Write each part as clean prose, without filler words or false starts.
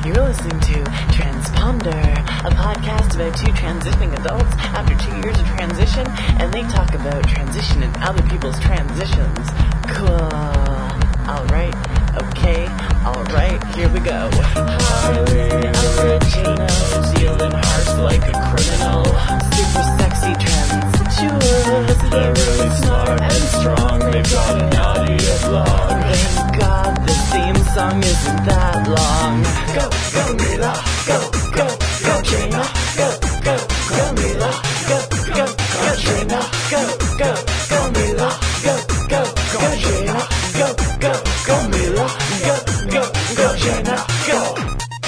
You're listening to Transponder, a podcast about two transitioning adults after 2 years of transition, and they talk about transition and other people's transitions. Cool. Alright, okay, alright, here we go. Highly original, stealing hearts like a criminal. Super sexy transsexuals, they're really smart and strong, they've got an audio blog. Thank God this theme song isn't that long. Go, go Mila, go, go, go Trina, go, go, go Mila, go, go, go Trina, go, go, go Mila, go, go, go Trina, go, go, go Mila, go, go, go Trina, go.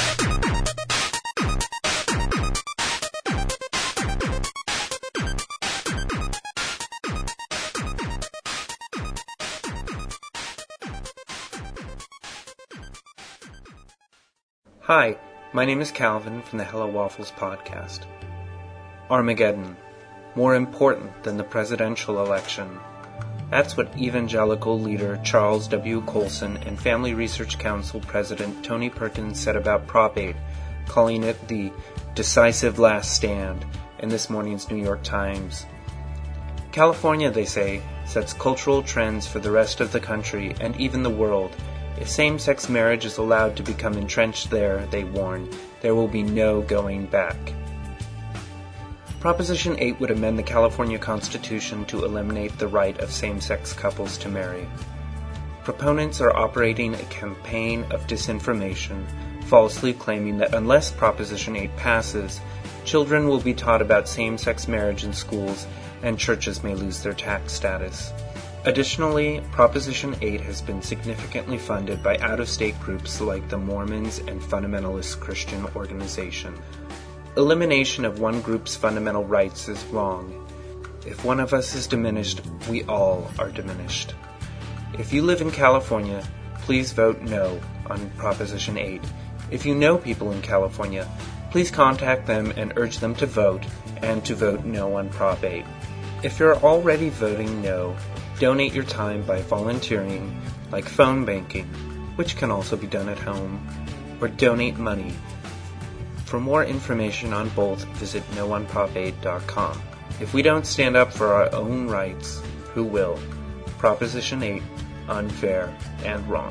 Hi, my name is Calvin from the Hello Waffles podcast. Armageddon, more important than the presidential election. That's what evangelical leader Charles W. Colson and Family Research Council President Tony Perkins said about Prop 8, calling it the decisive last stand in this morning's New York Times. California, they say, sets cultural trends for the rest of the country and even the world. If same-sex marriage is allowed to become entrenched there, they warn, there will be no going back. Proposition 8 would amend the California Constitution to eliminate the right of same-sex couples to marry. Proponents are operating a campaign of disinformation, falsely claiming that unless Proposition 8 passes, children will be taught about same-sex marriage in schools and churches may lose their tax status. Additionally, Proposition 8 has been significantly funded by out-of-state groups like the Mormons and Fundamentalist Christian Organization. Elimination of one group's fundamental rights is wrong. If one of us is diminished, we all are diminished. If you live in California, please vote no on Proposition 8. If you know people in California, please contact them and urge them to vote and to vote no on Prop 8. If you're already voting no, donate your time by volunteering, like phone banking, which can also be done at home, or donate money. For more information on both, visit noonprop8.com. If we don't stand up for our own rights, who will? Proposition 8, unfair and wrong.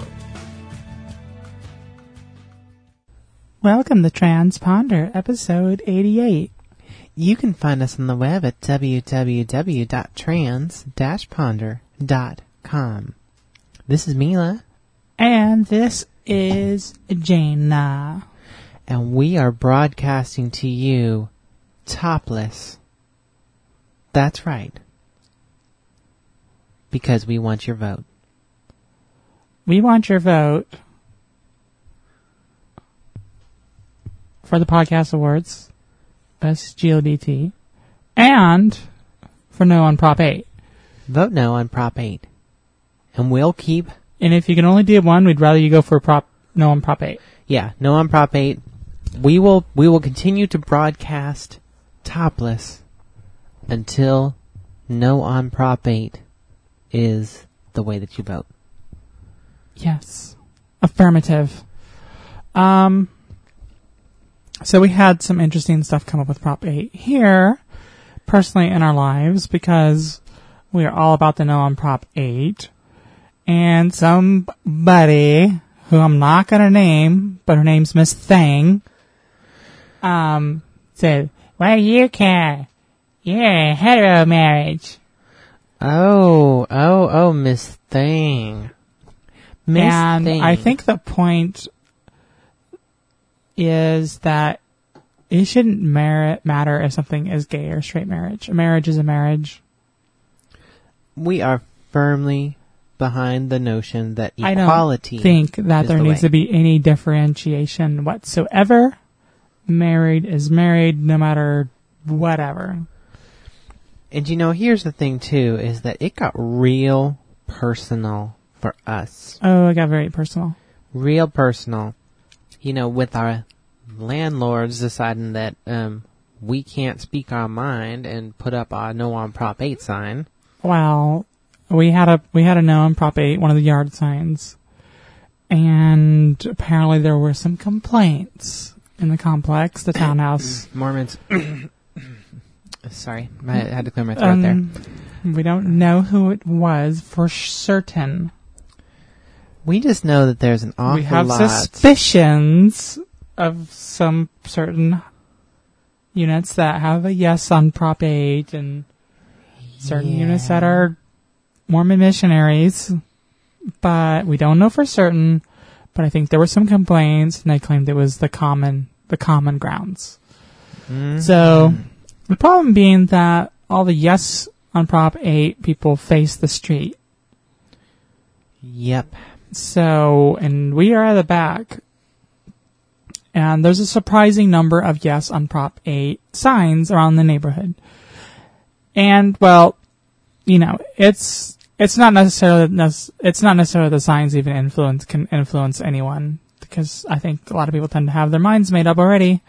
Welcome to Transponder, episode 88. You can find us on the web at www.trans-ponder.com. This is Mila. And this is Jaina. And we are broadcasting to you topless. That's right. Because we want your vote. We want your vote for the Podcast Awards. Best GLBT, and for no on Prop 8. Vote no on Prop 8. And we'll keep... And if you can only do one, we'd rather you go for no on Prop 8. Yeah, no on Prop 8. We will continue to broadcast topless until no on Prop 8 is the way that you vote. Yes. Affirmative. So we had some interesting stuff come up with Prop 8 here, personally in our lives, because we are all about the no on Prop 8. And somebody, who I'm not going to name, but her name's Miss Thing, said, well, you care. You're a hetero marriage. Oh, Miss Thing. And Thing. I think the point is that it shouldn't matter if something is gay or straight marriage. A marriage is a marriage. We are firmly behind the notion that equality I don't think that there needs to be any differentiation whatsoever. Married is married no matter whatever. And here's the thing too, is that it got real personal for us. Oh, it got very personal. Real personal. With our landlords deciding that we can't speak our mind and put up a no on Prop 8 sign. Well, we had a no on Prop 8, one of the yard signs. And apparently there were some complaints in the complex, the townhouse. Mormons. Sorry, I had to clear my throat there. We don't know who it was for certain. We just know that there's an awful lot. We have suspicions of some certain units that have a yes on Prop 8 and certain units that are Mormon missionaries. But we don't know for certain. But I think there were some complaints, and they claimed it was the common grounds. Mm-hmm. So the problem being that all the yes on Prop 8 people face the street. Yep. So, and we are at the back. And there's a surprising number of yes on Prop 8 signs around the neighborhood. And, well, you know, it's not necessarily the signs even can influence anyone, because I think a lot of people tend to have their minds made up already.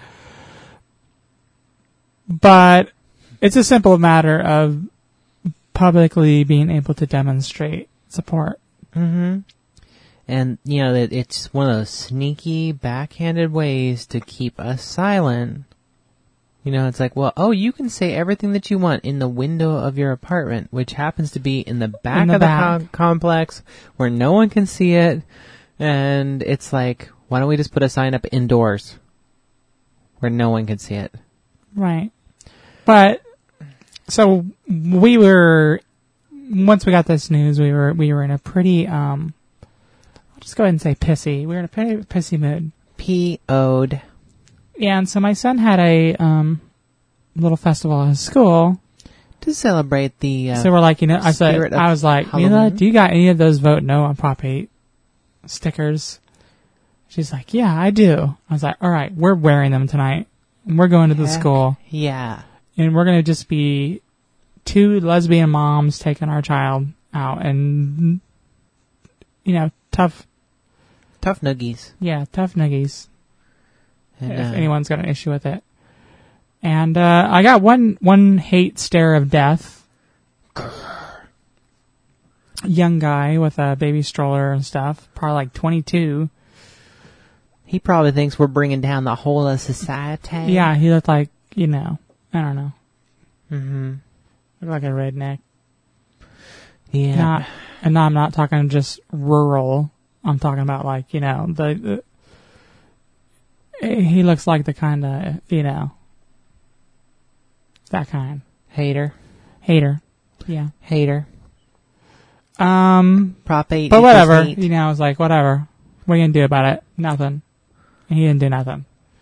But it's a simple matter of publicly being able to demonstrate support. Mm-hmm. And, you know, it's one of those sneaky, backhanded ways to keep us silent. You know, it's like, well, you can say everything that you want in the window of your apartment, which happens to be in the back of the complex where no one can see it. And it's like, why don't we just put a sign up indoors where no one can see it? Right. But, so once we got this news, we were in a pretty, I'll just go ahead and say pissy. We were in a pretty pissy mood. P.O.'d. Yeah, and so my son had a little festival at his school to celebrate the. So we're like, I was like, Halloween. Mila, do you got any of those vote no on Prop 8 stickers? She's like, yeah, I do. I was like, all right, we're wearing them tonight. We're going to the school. Yeah. And we're going to just be two lesbian moms taking our child out, and tough nuggies. Yeah, tough nuggies. And, if anyone's got an issue with it. And I got one hate stare of death. Young guy with a baby stroller and stuff, probably like 22. He probably thinks we're bringing down the whole of society. Yeah, he looked like, I don't know. Mm-hmm. Looked like a redneck. Yeah. And now I'm not talking just rural. I'm talking about like, he looks like the kind of, that kind. Hater. Yeah. Hater. Prop 8. But whatever. I was like, whatever. What are you going to do about it? Nothing. And he didn't do nothing.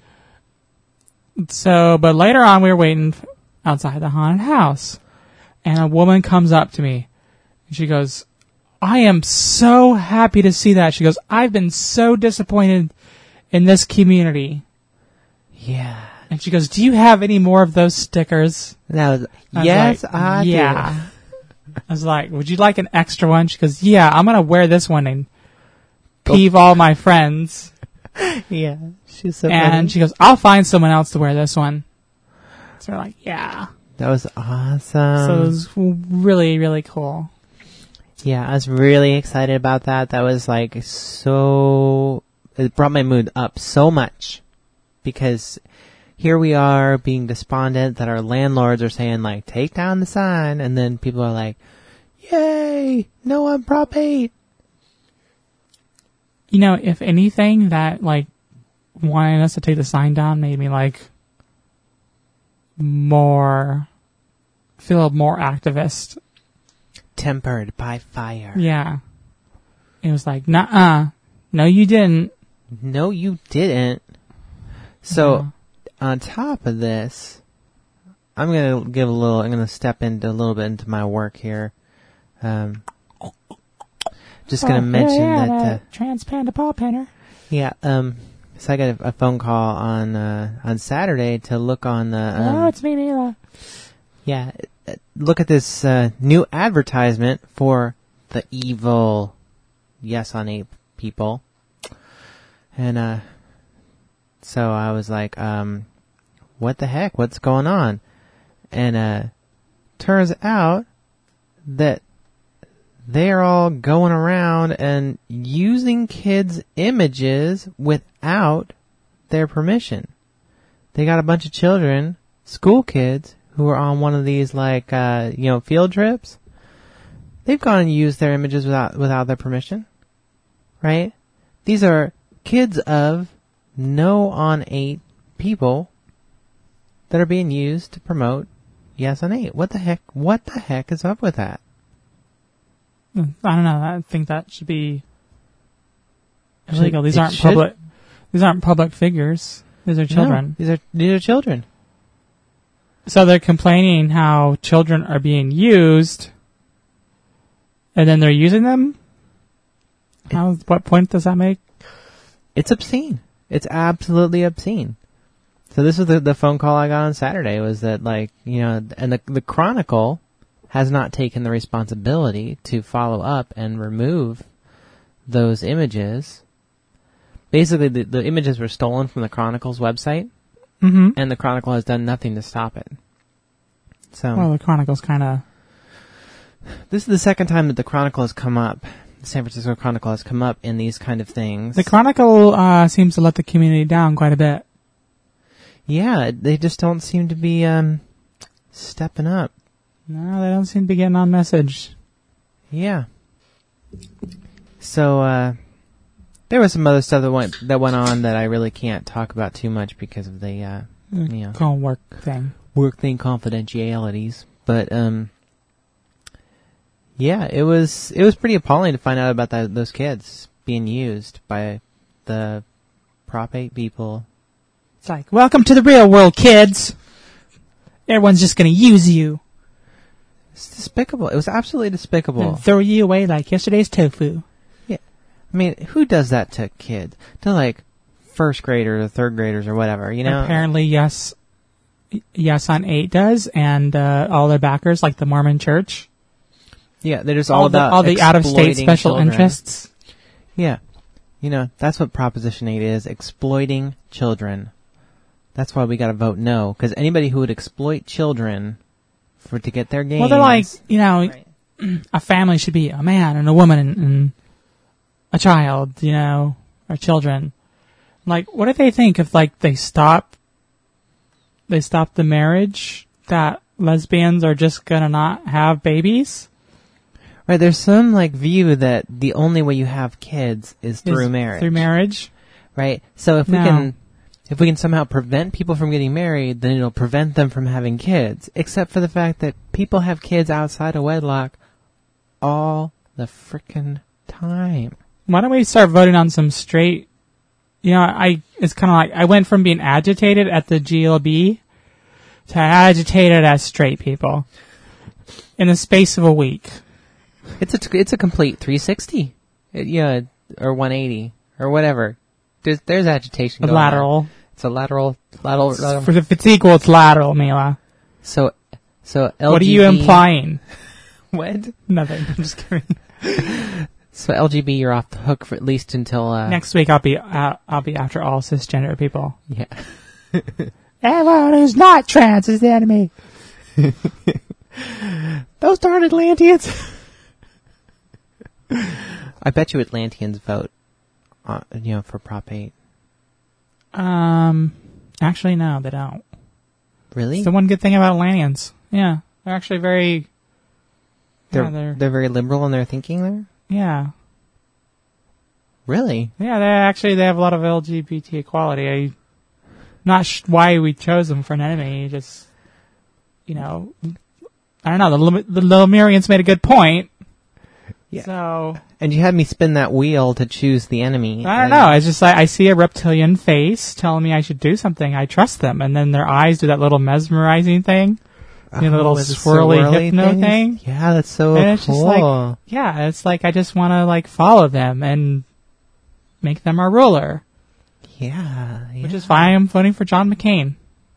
So, but later on we were waiting outside the haunted house. And a woman comes up to me. And she goes, I am so happy to see that. She goes, I've been so disappointed in this community. Yeah. And she goes, do you have any more of those stickers? Yes, I do. I was like, would you like an extra one? She goes, yeah, I'm going to wear this one and peeve all my friends. Yeah. She's so And funny. she goes, I'll find someone else to wear this one. So we're like, yeah. That was awesome. So it was really, really cool. Yeah, I was really excited about that. That was like it brought my mood up so much, because here we are being despondent that our landlords are saying like, take down the sign, and then people are like, yay, no on Prop 8. If anything, that like wanting us to take the sign down made me like feel more activist. Tempered by fire. Yeah. It was like, nuh-uh. No, you didn't. No, you didn't. So, on top of this, I'm gonna step into a little bit into my work here. Just gonna mention that trans panda paw painter. Yeah. So I got a phone call on Saturday to look on the. It's me, Mila. Yeah. Look at this new advertisement for the evil Yes on 8 people. And so I was like, what the heck? What's going on? And turns out that they're all going around and using kids' images without their permission. They got a bunch of children, school kids, who are on one of these, like, field trips. They've gone and used their images without their permission. Right? These are kids of No on 8 people that are being used to promote Yes on 8. What the heck is up with that? I don't know. I think that should be illegal. These It aren't should- public figures. These are children. No, these are children. So they're complaining how children are being used, and then they're using them? What point does that make? It's obscene. It's absolutely obscene. So this is the phone call I got on Saturday, was that, like, and the Chronicle has not taken the responsibility to follow up and remove those images. Basically, the images were stolen from the Chronicle's website, Mm-hmm. and the Chronicle has done nothing to stop it. So Well, the Chronicle's kind of... this is the second time that the Chronicle has come up. The San Francisco Chronicle has come up in these kind of things. The Chronicle seems to let the community down quite a bit. Yeah, they just don't seem to be stepping up. No, they don't seem to be getting on message. Yeah. So there was some other stuff that went on that I really can't talk about too much because of the Call work thing. work thing confidentialities. But yeah, it was pretty appalling to find out about those kids being used by the Prop 8 people. It's like, welcome to the real world, kids. Everyone's just going to use you It's despicable. It was absolutely despicable. and throw you away like yesterday's tofu. I mean, who does that to kids? To, like, first graders or third graders or whatever, Apparently, yes on 8 does, and all their backers, like the Mormon Church. Yeah, they're just all about all the out-of-state exploiting special children. interests. Yeah. That's what Proposition 8 is, exploiting children. That's why we gotta vote no, because anybody who would exploit children to get their gains... Well, they're like, Right. a family should be a man and a woman and a child, or children. Like, what do they think if, like, they stop the marriage, that lesbians are just gonna not have babies? Right, there's some, like, view that the only way you have kids is through marriage. Through marriage? Right? So if No. we can somehow prevent people from getting married, then it'll prevent them from having kids. Except for the fact that people have kids outside of wedlock all the frickin' time. Why don't we start voting on some straight... it's kind of like, I went from being agitated at the GLB to agitated as straight people in the space of a week. It's a complete 360. Or 180. Or whatever. There's agitation A going on. lateral. It's a lateral. If it's equal, it's lateral, Mila. So LGB... What are you implying? What? Nothing. I'm just kidding. So LGB, you're off the hook for at least until... Next week, I'll be after all cisgender people. Yeah. Everyone who's not trans is the enemy. Those darn Atlanteans. I bet you Atlanteans vote, for Prop 8. Actually, no, they don't. Really? It's the one good thing about Atlanteans. Yeah, they're actually very. They're very liberal in their thinking there? Yeah. Really? Yeah, they have a lot of LGBT equality. Not why we chose them for an enemy. Just, I don't know. The Lemurians made a good point. Yeah. So And you had me spin that wheel to choose the enemy. I don't know. It's just like I see a reptilian face telling me I should do something. I trust them, and then their eyes do that little mesmerizing thing. The little with the swirly hypno things? thing. Yeah, that's so And it's cool. just like, yeah, it's like I just want to like follow them and make them our ruler, yeah. which is why I'm voting for John McCain.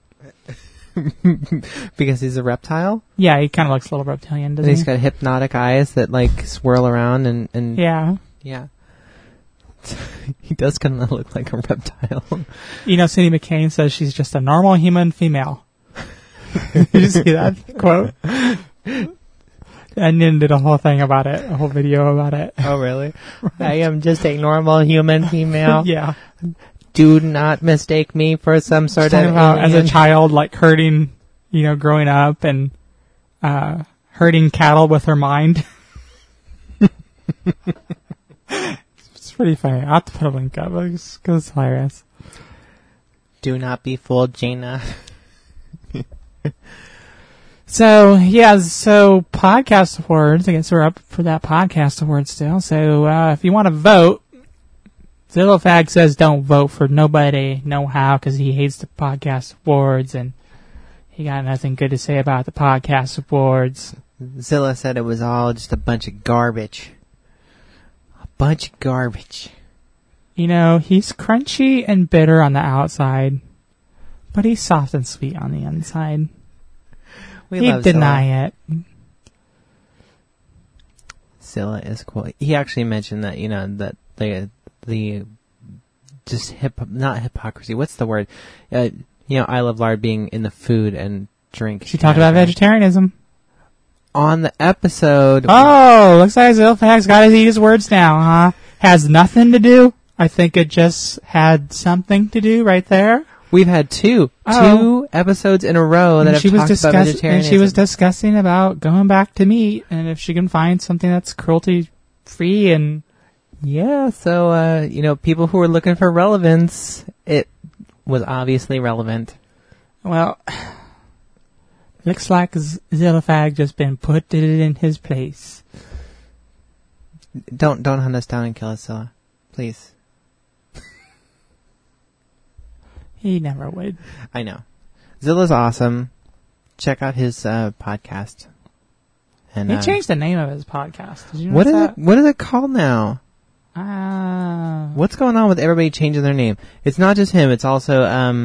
Because he's a reptile? Yeah, he kind of looks a little reptilian, And doesn't he's he? got hypnotic eyes that, like, swirl around and Yeah. Yeah. He does kind of look like a reptile. Cindy McCain says she's just a normal human female. Did you see that quote? Onion did a whole thing about it, a whole video about it. Oh, really? I am just a normal human female. Yeah. Do not mistake me for some sort of Talking about as a alien. child, like herding, growing up and herding cattle with her mind. It's pretty funny. I'll have to put a link up because it's hilarious. Do not be fooled, Jaina. So podcast awards. I guess we're up for that podcast award still. So if you want to vote, Zillowfag says don't vote for nobody, no how, because he hates the podcast awards and he got nothing good to say about the podcast awards. Zilla said it was all just a bunch of garbage. A bunch of garbage. He's crunchy and bitter on the outside, but he's soft and sweet on the inside. He'd deny it. Zilla is cool. He actually mentioned that, that the just not hypocrisy. What's the word? I love lard being in the food and drink. She talked about vegetarianism. On the episode. Oh, looks like Zillowfag's got to eat his words now, huh? Has nothing to do? I think it just had something to do right there. We've had two episodes in a row that have talked about vegetarianism. And she was discussing about going back to meat and if she can find something that's cruelty-free and... Yeah, so, people who were looking for relevance, it was obviously relevant. Well, looks like Zillowfag just been put in his place. Don't hunt us down and kill us, Zilla. Please. He never would. I know. Zilla's awesome. Check out his podcast. And he changed the name of his podcast. Did you know what is it called now? What's going on with everybody changing their name? It's not just him. It's also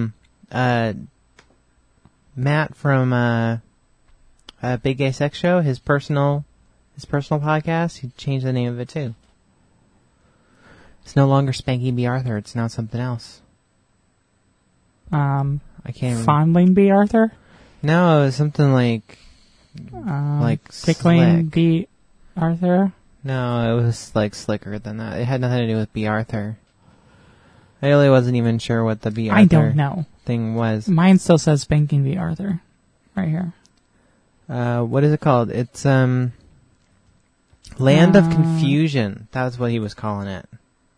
Matt from Big Gay Sex Show. His personal podcast. He changed the name of it too. It's no longer Spanky B. Arthur. It's now something else. I can't remember. Fondling B. Arthur? No, it was something like Tickling Slick. B. Arthur? No, it was like slicker than that. It had nothing to do with B. Arthur. I really wasn't even sure what the B. Arthur I don't know. thing was. Mine still says Spanking B. Arthur. Right here. What is it called? It's Land of Confusion. That was what he was calling it.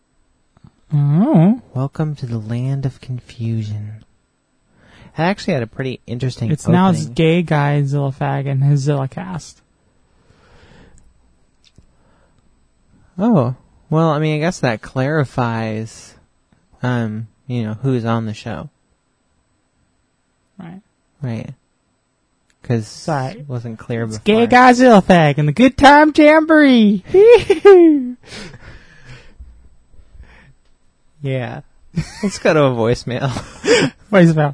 Oh. Welcome to the Land of Confusion. It actually had a pretty interesting It's opening. now it's gay guy Zillowfag and his Zillacast. Oh. Well, I mean, I guess that clarifies, who's on the show. Right. Right. Because it wasn't clear before. It's gay guy Zillowfag and the Good Time Jamboree. Yeah. Let's go to a voicemail. Voicemail.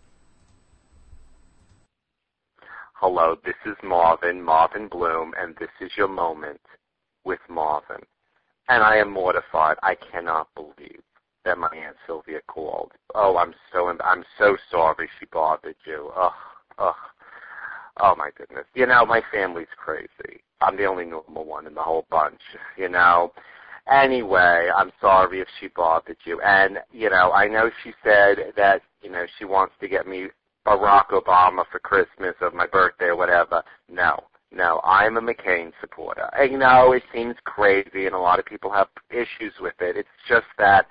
Hello, this is Marvin Bloom, and this is your moment with Marvin. And I am mortified. I cannot believe that my Aunt Sylvia called. Oh, I'm so sorry she bothered you. Oh my goodness. My family's crazy. I'm the only normal one in the whole bunch, Anyway, I'm sorry if she bothered you. And, I know she said that, she wants to get me Barack Obama for Christmas or my birthday or whatever. No, I'm a McCain supporter. And, it seems crazy and a lot of people have issues with it. It's just that,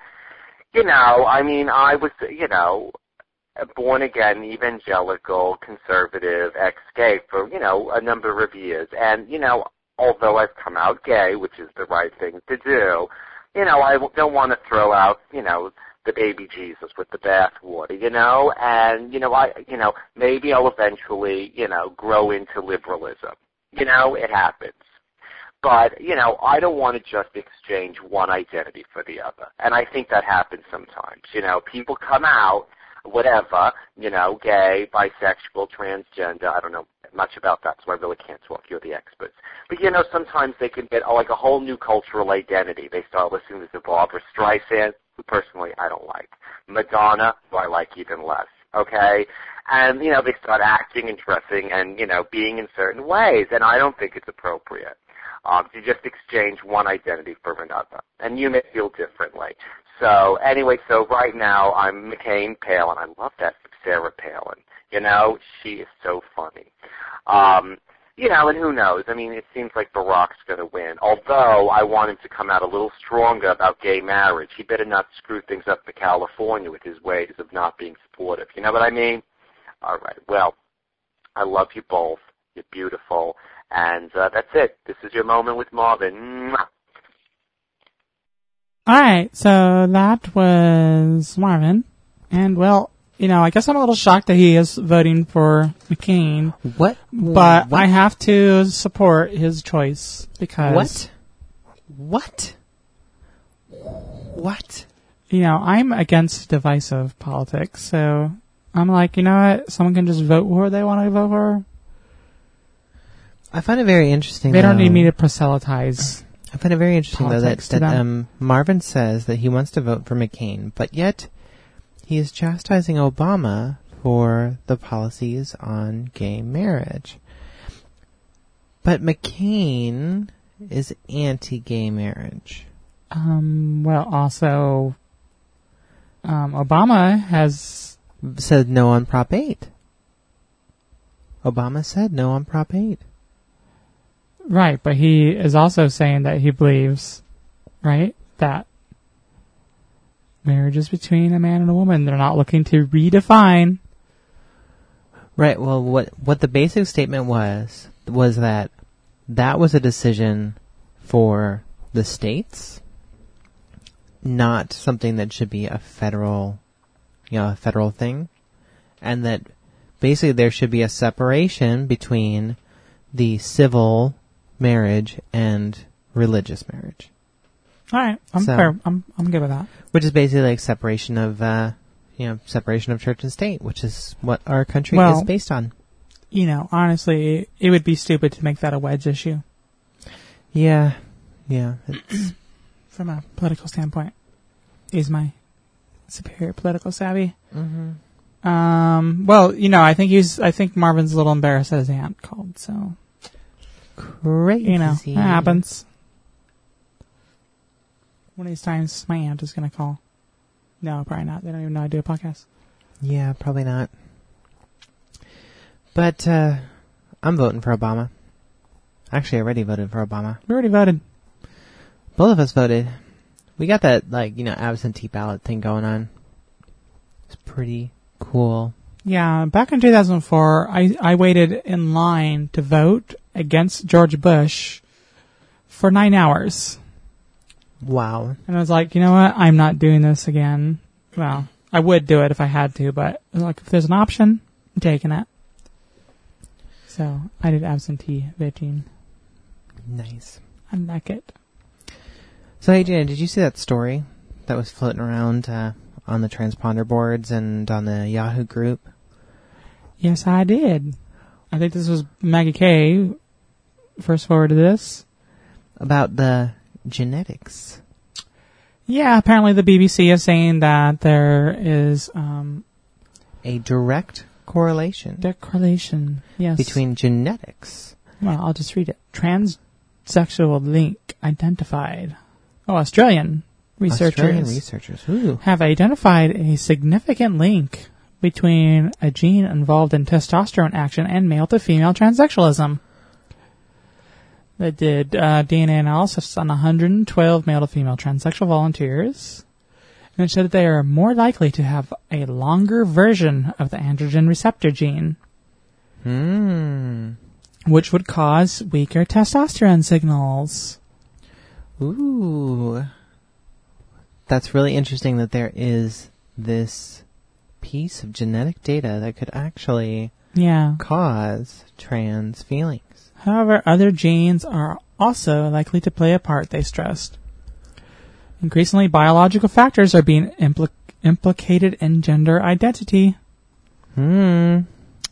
I was, born again, evangelical, conservative, ex-gay for, a number of years. And, although I've come out gay, which is the right thing to do, I don't want to throw out, the baby Jesus with the bathwater, and, maybe I'll eventually, grow into liberalism. It happens. But, I don't want to just exchange one identity for the other. And I think that happens sometimes. People come out, whatever, gay, bisexual, transgender, I don't know much about that, so I really can't talk. You're the experts. But, sometimes they can get a whole new cultural identity. They start listening to Barbra Streisand, who personally I don't like. Madonna, who I like even less, okay? And, they start acting and dressing and, being in certain ways. And I don't think it's appropriate to just exchange one identity for another. And you may feel differently. So, anyway, right now I'm McCain Palin. I love that Sarah Palin. She is so funny. And who knows? I mean, it seems like Barack's going to win. Although I want him to come out a little stronger about gay marriage. He better not screw things up for California with his ways of not being supportive. You know what I mean? All right. Well, I love you both. You're beautiful. And that's it. This is your moment with Marvin. Mwah. All right. So that was Marvin. And, well, I guess I'm a little shocked that he is voting for McCain. What? But what? I have to support his choice because... What? I'm against divisive politics, so I'm like, you know what? Someone can just vote who they want to vote for. I find it very interesting. They don't need me to proselytize. I find it very interesting, though, politics that Marvin says that he wants to vote for McCain, but yet he is chastising Obama for the policies on gay marriage. But McCain is anti-gay marriage. Well, also, Obama has said no on Prop 8. Obama said no on Prop 8. Right, but he is also saying that he believes, right, that marriage is between a man and a woman. They're not looking to redefine. Right, well, what the basic statement was that was a decision for the states, not something that should be a federal thing, and that basically there should be a separation between the civil marriage and religious marriage. All right, I'm fair. I'm good with that. Which is basically like separation of separation of church and state, which is what our country is based on. Honestly, it would be stupid to make that a wedge issue. Yeah. It's from a political standpoint, is my superior political savvy. Mm-hmm. Well, I think Marvin's a little embarrassed that his aunt called, so crazy. That happens. One of these times, my aunt is going to call. No, probably not. They don't even know I do a podcast. Yeah, probably not. But I'm voting for Obama. Actually, I already voted for Obama. We already voted. Both of us voted. We got that, absentee ballot thing going on. It's pretty cool. Yeah, back in 2004, I waited in line to vote against George Bush for 9 hours. Wow. And I was like, you know what? I'm not doing this again. Well, I would do it if I had to, but if there's an option, I'm taking it. So I did absentee voting. Nice. I like it. So, hey, Gina, did you see that story that was floating around on the transponder boards and on the Yahoo group? Yes, I did. I think this was Maggie Kay first forwarded this. About the genetics. Yeah, apparently the BBC is saying that there is a direct correlation. Yes. Between genetics. Well, I'll just read it. Transsexual link identified. Oh, Australian researchers Ooh. have identified a significant link between a gene involved in testosterone action and male-to-female transsexualism. They did DNA analysis on 112 male-to-female transsexual volunteers, and it showed that they are more likely to have a longer version of the androgen receptor gene, which would cause weaker testosterone signals. Ooh. That's really interesting that there is this piece of genetic data that could actually cause trans feelings. However, other genes are also likely to play a part, they stressed. Increasingly, biological factors are being implicated in gender identity. Yeah.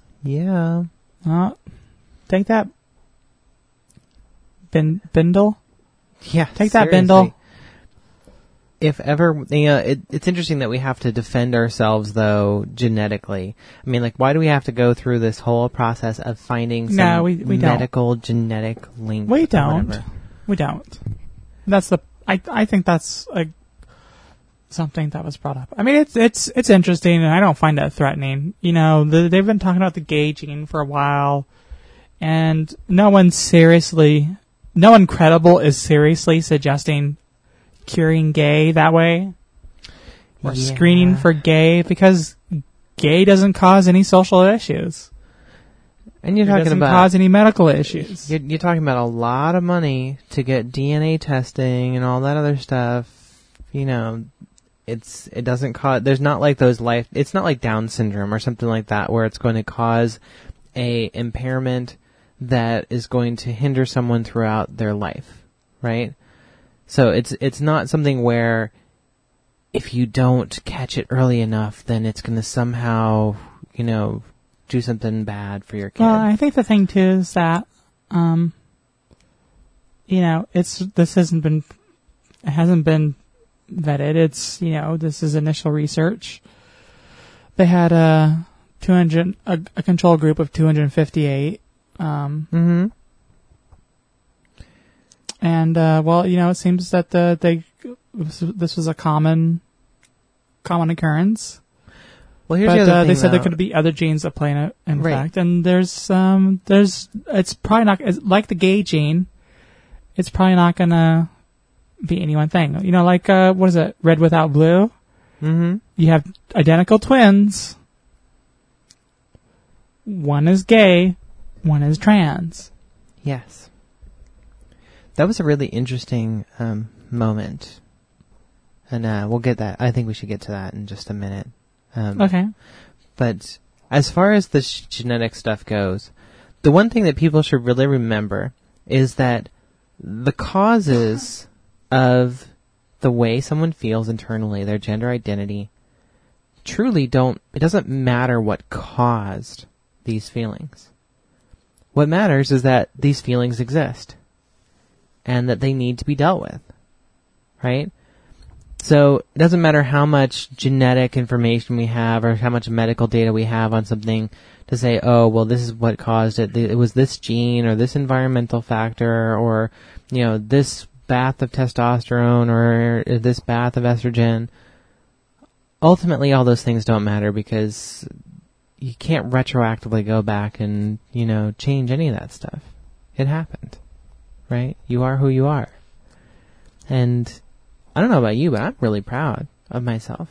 Take that, Bindle. Yeah, Take that, seriously. Bindle. if ever, it's interesting that we have to defend ourselves, though, genetically. I mean, like, why do we have to go through this whole process of finding some we medical genetic link? We don't. We don't. That's I think that's something that was brought up. I mean, it's interesting, and I don't find that threatening. You know, they've been talking about the gay gene for a while, and no one credible is seriously suggesting curing gay that way, or screening for gay, because gay doesn't cause any social issues. And you're talking about cause any medical issues. You're talking about a lot of money to get DNA testing and all that other stuff. You know, it doesn't cause. There's not like those it's not like Down syndrome or something like that where it's going to cause a impairment that is going to hinder someone throughout their life, right? So it's not something where if you don't catch it early enough, then it's going to somehow, you know, do something bad for your kid. Well, I think the thing too is that, you know, it hasn't been vetted. It's, you know, this is initial research. They had a control group of 258. And well, you know, it seems that this was a common occurrence. Well, here's but the other thing, they said there though. could be other genes that play an Right. effect, and it's probably not like the gay gene. It's probably not gonna be any one thing. You know, like what is it? Red without blue. Mm-hmm. You have identical twins. One is gay, one is trans. Yes. That was a really interesting moment. And we'll get that. I think we should get to that in just a minute. Okay. But as far as the genetic stuff goes, the one thing that people should really remember is that the causes of the way someone feels internally, their gender identity, truly it doesn't matter what caused these feelings. What matters is that these feelings exist and that they need to be dealt with, right? So it doesn't matter how much genetic information we have or how much medical data we have on something to say, oh, well, this is what caused it. It was this gene or this environmental factor or, you know, this bath of testosterone or this bath of estrogen. Ultimately, all those things don't matter because you can't retroactively go back and, you know, change any of that stuff. It happened, right? You are who you are. And I don't know about you, but I'm really proud of myself.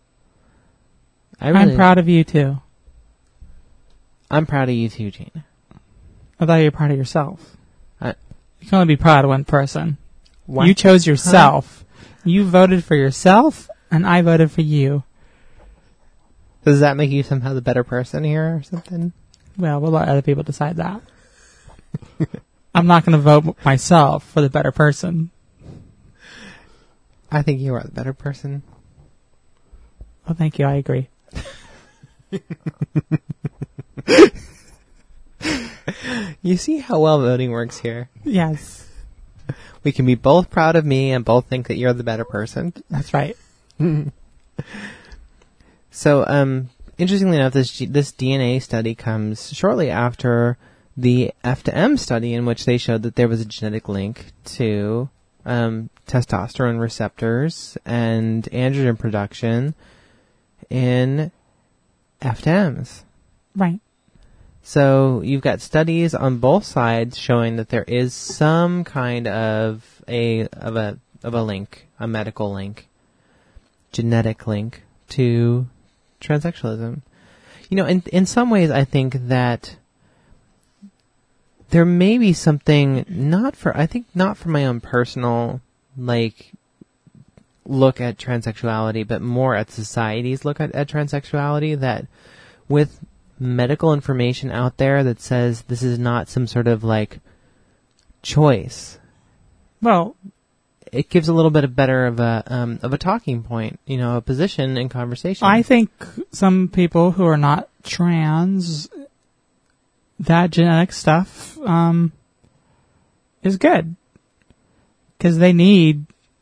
I'm proud of you too. I'm proud of you too, Gina. I thought you were proud of yourself. You can only be proud of one person. What? You chose yourself. Huh? You voted for yourself, and I voted for you. Does that make you somehow the better person here or something? Well, we'll let other people decide that. I'm not going to vote myself for the better person. I think you are the better person. Oh, thank you. I agree. You see how well voting works here? Yes. We can be both proud of me and both think that you're the better person. That's right. So, interestingly enough, this DNA study comes shortly after the F2M study in which they showed that there was a genetic link to testosterone receptors and androgen production in F2Ms. Right. So you've got studies on both sides showing that there is some kind of a link, a medical link, genetic link to transsexualism. You know, in some ways, I think that there may be something not for my own personal look at transsexuality, but more at society's look at transsexuality, that with medical information out there that says this is not some sort of choice. Well, it gives a little bit of better of a talking point, you know, a position in conversation. I think some people who are not trans, that genetic stuff is good because they need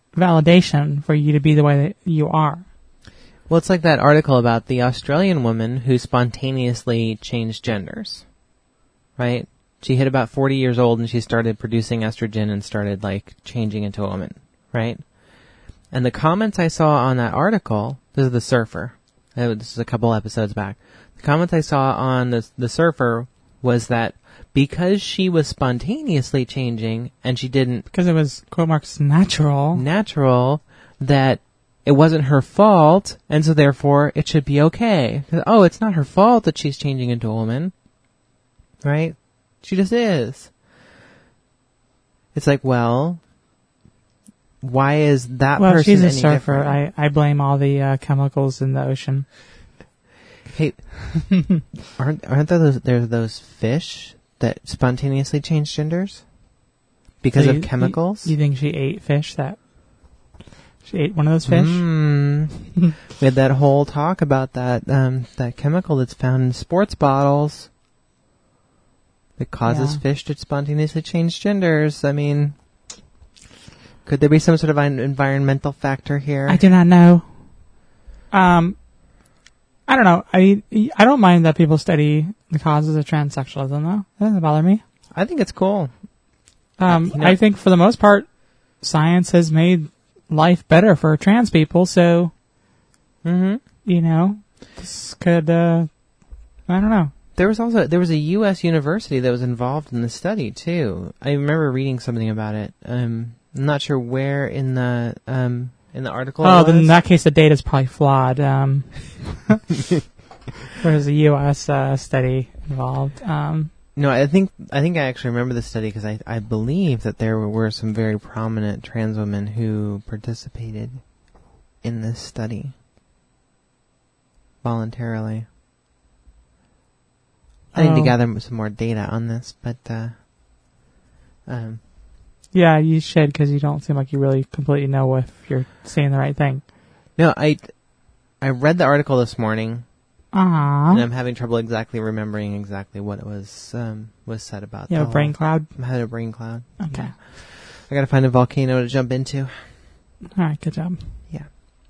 validation for you to be the way that you are. Well, it's like that article about the Australian woman who spontaneously changed genders, right? She hit about 40 years old and she started producing estrogen and started, like, changing into a woman, right? And the comments I saw on that article, this is The Surfer. This is a couple episodes back. The comments I saw on the Surfer was that because she was spontaneously changing and she didn't... Because it was, quote marks, natural, that it wasn't her fault, and so therefore it should be okay. Oh, it's not her fault that she's changing into a woman. Right? She just is. It's like, well, why is that person Well, she's a any surfer. different? I blame all the chemicals in the ocean. Hey, aren't there those fish that spontaneously change genders? Because So of chemicals? You think she ate fish that... She ate one of those fish? We had that whole talk about that chemical that's found in sports bottles that causes fish to spontaneously change genders. I mean, could there be some sort of an environmental factor here? I do not know. I don't know. I don't mind that people study the causes of transsexualism, though. That doesn't bother me. I think it's cool. I think for the most part, science has made life better for trans people, so, you know, this could, I don't know. There was a U.S. university that was involved in the study, too. I remember reading something about it. I'm not sure where in the article it was. Then in that case, the data's probably flawed. There's a U.S. Study involved. No, I think I actually remember the study because I believe that there were some very prominent trans women who participated in this study voluntarily. I need to gather some more data on this, but yeah, you should, because you don't seem like you really completely know if you're saying the right thing. No, I read the article this morning. And I'm having trouble remembering exactly what it was said about. You have a brain cloud? I'm having a brain cloud. Okay. Yeah. I gotta find a volcano to jump into. Alright, good job. Yeah.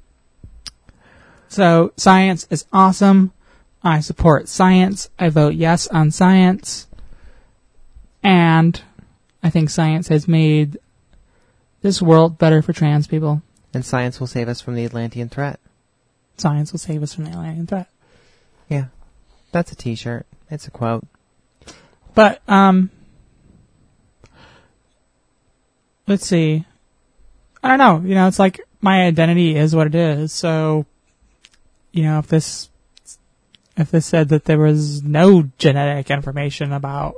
So, science is awesome. I support science. I vote yes on science. And I think science has made this world better for trans people. And science will save us from the Atlantean threat. Science will save us from the Atlantean threat. Yeah. That's a t-shirt. It's a quote. But, let's see. I don't know. You know, it's like my identity is what it is. So, you know, if this said that there was no genetic information about,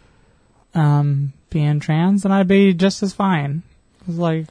being trans, then I'd be just as fine. It's like,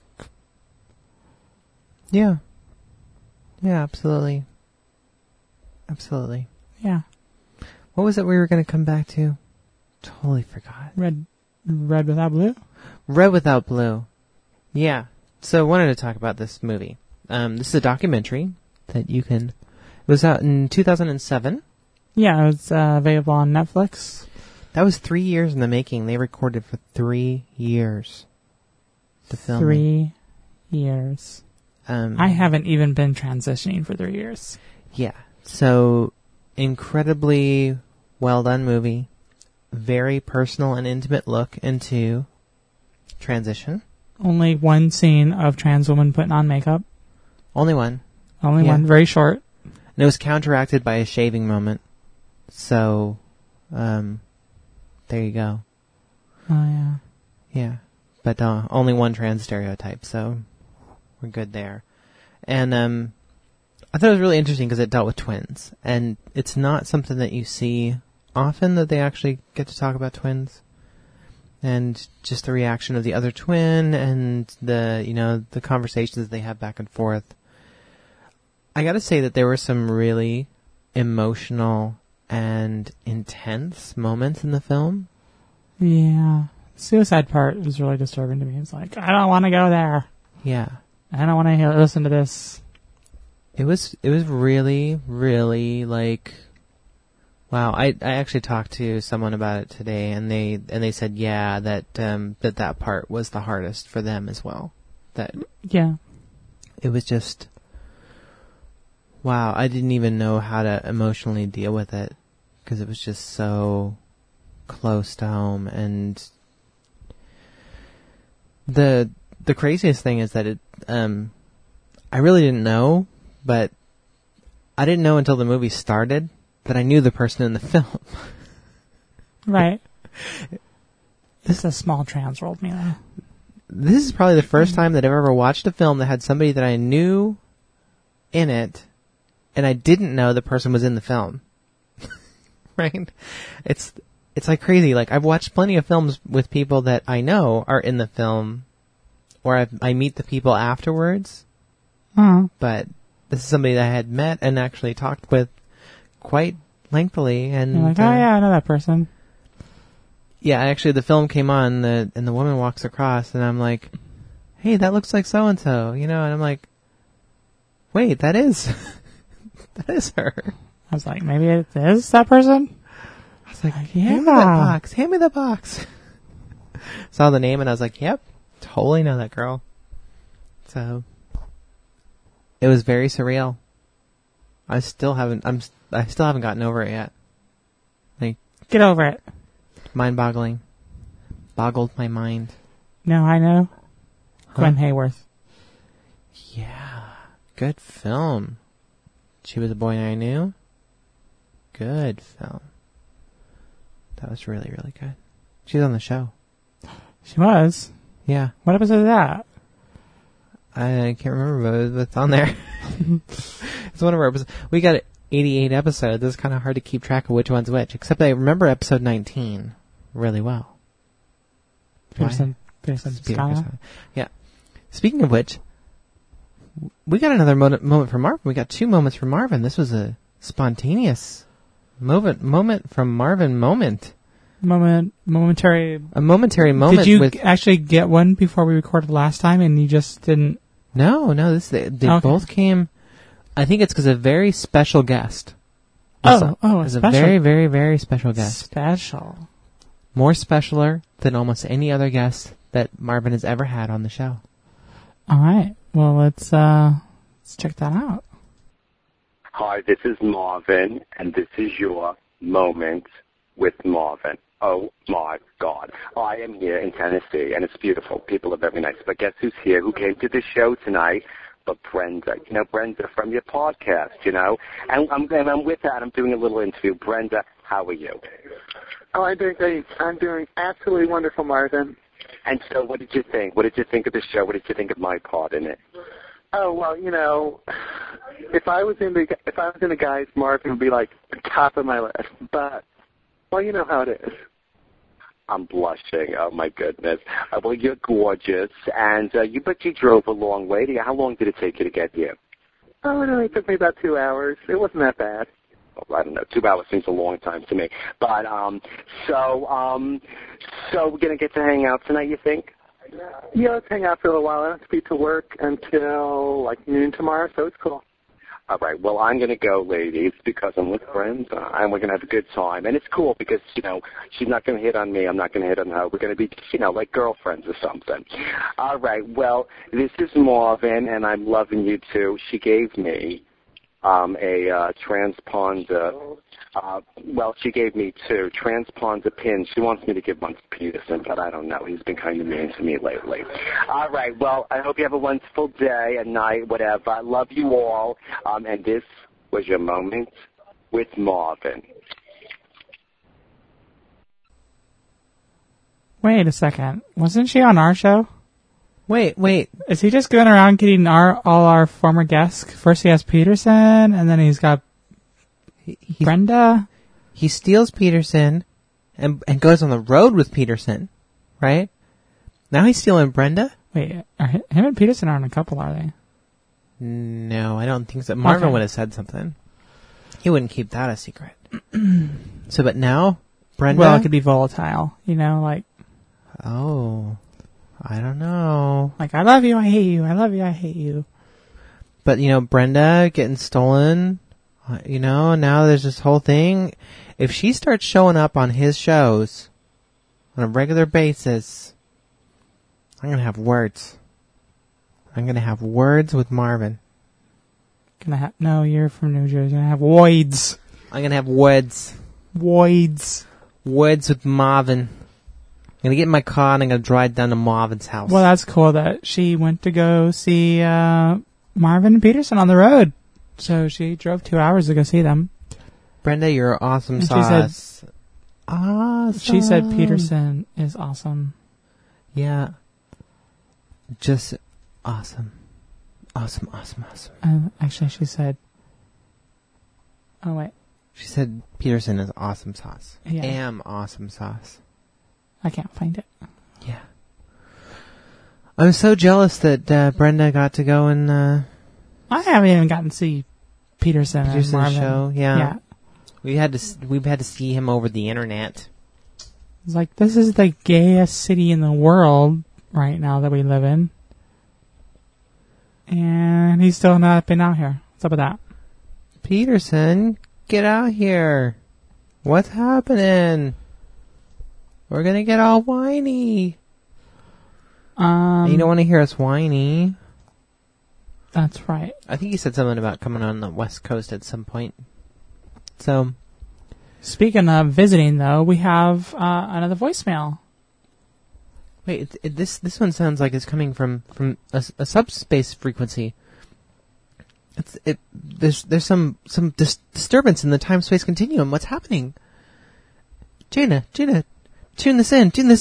yeah. Yeah, absolutely. Absolutely. Yeah. What was it we were going to come back to? Totally forgot. Red without blue? Red Without Blue. Yeah. So I wanted to talk about this movie. This is a documentary that you can... It was out in 2007. Yeah, it's available on Netflix. That was 3 years in the making. They recorded for 3 years to film 3 years. I haven't even been transitioning for 3 years. Yeah. So, incredibly well done movie. Very personal and intimate look into transition. Only one scene of trans woman putting on makeup. Only one. Only one. Very short. And it was counteracted by a shaving moment. So, there you go. Oh, yeah. Yeah. But only one trans stereotype, so we're good there. And I thought it was really interesting because it dealt with twins. And it's not something that you see often, that they actually get to talk about twins. And just the reaction of the other twin and the conversations they have back and forth. I gotta say that there were some really emotional and intense moments in the film. Yeah. The suicide part was really disturbing to me. It's like, I don't want to go there. Yeah. I don't want to listen to this. It was really, really like, wow. I actually talked to someone about it today, and they said, yeah, that part was the hardest for them as well. That Yeah. it was just, wow, I didn't even know how to emotionally deal with it because it was just so close to home. And the craziest thing is that I really didn't know, but I didn't know until the movie started that I knew the person in the film. Right. This is a small trans world, Mila. This is probably the first time that I've ever watched a film that had somebody that I knew in it, and I didn't know the person was in the film. Right? It's like crazy. Like, I've watched plenty of films with people that I know are in the film, or I meet the people afterwards, but this is somebody that I had met and actually talked with quite lengthily. And You're like, oh yeah, I know that person. yeah, actually the film came on, and the woman walks across, and I'm like, hey, that looks like so-and-so, and I'm like, wait, that is, that is her. I was like, maybe it is that person? I was like, yeah. hand me that box, hand me the box. Saw the name, and I was like, yep, totally know that girl. So, it was very surreal. I still haven't gotten over it yet. Like, Get over it. mind-boggling. Boggled my mind. No, I know. Gwen Hayworth. Yeah. Good film. She Was a Boy I Knew. Good film. That was really, really good. She's on the show. She was. Yeah. What episode is that? I can't remember, but it's on there. It's one of our episodes. We got 88 episodes. It's kind of hard to keep track of which one's which, except I remember episode 19 really well. Peterson Scala. Yeah. Speaking of which, we got another moment from Marvin. We got 2 moments from Marvin. This was a spontaneous moment from Marvin. Momentary. A momentary moment. Did you actually get one before we recorded last time, and you just didn't? No. They Okay. both came. I think it's because a very special guest. A a special. very, very, very special guest. Special. More specialer than almost any other guest that Marvin has ever had on the show. All right. Well, let's check that out. Hi, this is Marvin, and this is your moment with Marvin. Oh, my God. I am here in Tennessee, and it's beautiful. People are very nice. But guess who's here? Who came to the show tonight? But Brenda. Brenda from your podcast, And I'm with that. I'm doing a little interview. Brenda, how are you? Oh, I'm doing great. I'm doing absolutely wonderful, Marvin. And so what did you think? What did you think of the show? What did you think of my part in it? Oh, well, if I was in the guys, Marvin would be like top of my list. But, well, you know how it is. I'm blushing. Oh, my goodness. Well, you're gorgeous. And but you drove a long way. How long did it take you to get here? Oh, it only took me about 2 hours. It wasn't that bad. I don't know. 2 hours seems a long time to me. But, so we're going to get to hang out tonight, you think? Yeah, let's hang out for a little while. I don't have to be to work until, like, noon tomorrow, so it's cool. All right. Well, I'm going to go, ladies, because I'm with friends, and we're going to have a good time. And it's cool because, she's not going to hit on me. I'm not going to hit on her. We're going to be, like girlfriends or something. All right. Well, this is Marvin, and I'm loving you, too. She gave me a transponder. She gave me 2 transponder pins. She wants me to give one to Peterson, but I don't know. He's been kind of mean to me lately. All right. Well, I hope you have a wonderful day and night, whatever. I love you all. And this was your moment with Marvin. Wait a second. Wasn't she on our show? Wait. Is he just going around getting all our former guests? First he has Peterson, and then he's got Brenda. He steals Peterson and goes on the road with Peterson, right? Now he's stealing Brenda? Wait, him and Peterson aren't a couple, are they? No, I don't think so. Marvin would have said something. He wouldn't keep that a secret. But now, Brenda... Well, it could be volatile, like... Oh, I don't know. Like, I love you, I hate you, I love you, I hate you. But, Brenda getting stolen, now there's this whole thing. If she starts showing up on his shows on a regular basis, I'm going to have words. I'm going to have words with Marvin. No, you're from New Jersey. Gonna have voids. I'm going to have words. Voids. Words with Marvin. I'm going to get in my car and I'm going to drive down to Marvin's house. Well, that's cool that she went to go see Marvin and Peterson on the road. So she drove 2 hours to go see them. Brenda, you're awesome And sauce. Awesome. She said Peterson is awesome. Yeah. Just awesome. Awesome. Actually, she said... Oh, wait. She said Peterson is awesome sauce. Yeah. Am awesome sauce. I can't find it. Yeah. I'm so jealous that Brenda got to go and I haven't even gotten to see Peterson and Peterson's Marvin. show. Yeah. Yeah. We've had to see him over the internet. It's like, this is the gayest city in the world right now that we live in. And he's still not been out here. What's up with that? Peterson, get out here. What's happening? We're gonna get all whiny. You don't want to hear us whiny. That's right. I think he said something about coming on the West Coast at some point. So, Speaking of visiting, though, we have another voicemail. wait, this one sounds like it's coming from a subspace frequency. There's some disturbance in the time-space continuum. What's happening? Gina, tune this in. Tune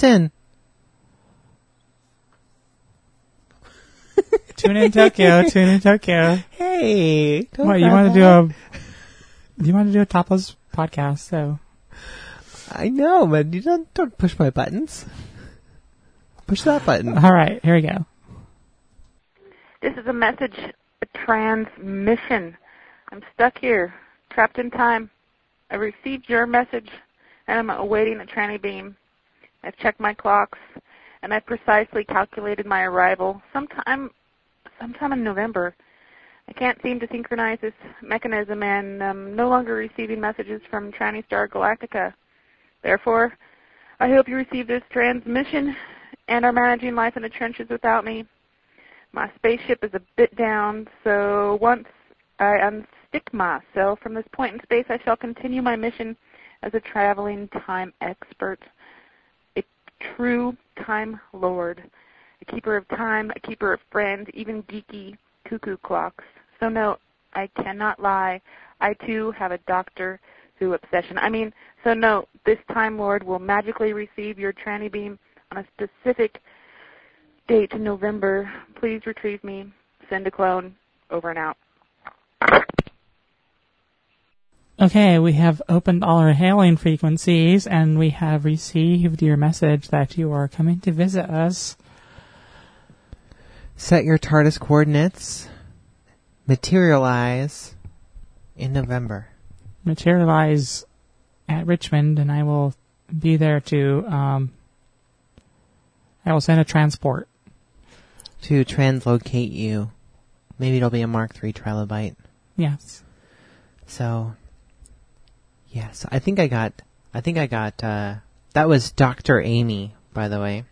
in Tokyo. Hey, What, you want to do a topless podcast, so. I know, but you don't push my buttons. Push that button. All right, here we go. This is a message, a transmission. I'm stuck here, trapped in time. I received your message, and I'm awaiting a tranny beam. I've checked my clocks, and I've precisely calculated my arrival sometime in November. I can't seem to synchronize this mechanism, and I'm no longer receiving messages from Tranny Star Galactica. Therefore, I hope you receive this transmission and are managing life in the trenches without me. My spaceship is a bit down, so once I unstick myself from this point in space, I shall continue my mission as a traveling time expert, a true time lord, a keeper of time, a keeper of friends, even geeky cuckoo clocks. So no, I cannot lie. I too have a Doctor Who obsession. So no, this Time Lord will magically receive your tranny beam on a specific date in November. Please retrieve me. Send a clone. Over and out. Okay, we have opened all our hailing frequencies, and we have received your message that you are coming to visit us. Set your TARDIS coordinates. Materialize in November. Materialize at Richmond, and I will be there to, I will send a transport. To translocate you. Maybe it'll be a Mark III trilobite. Yes. So, yes, I think I got, that was Dr. Amy, by the way.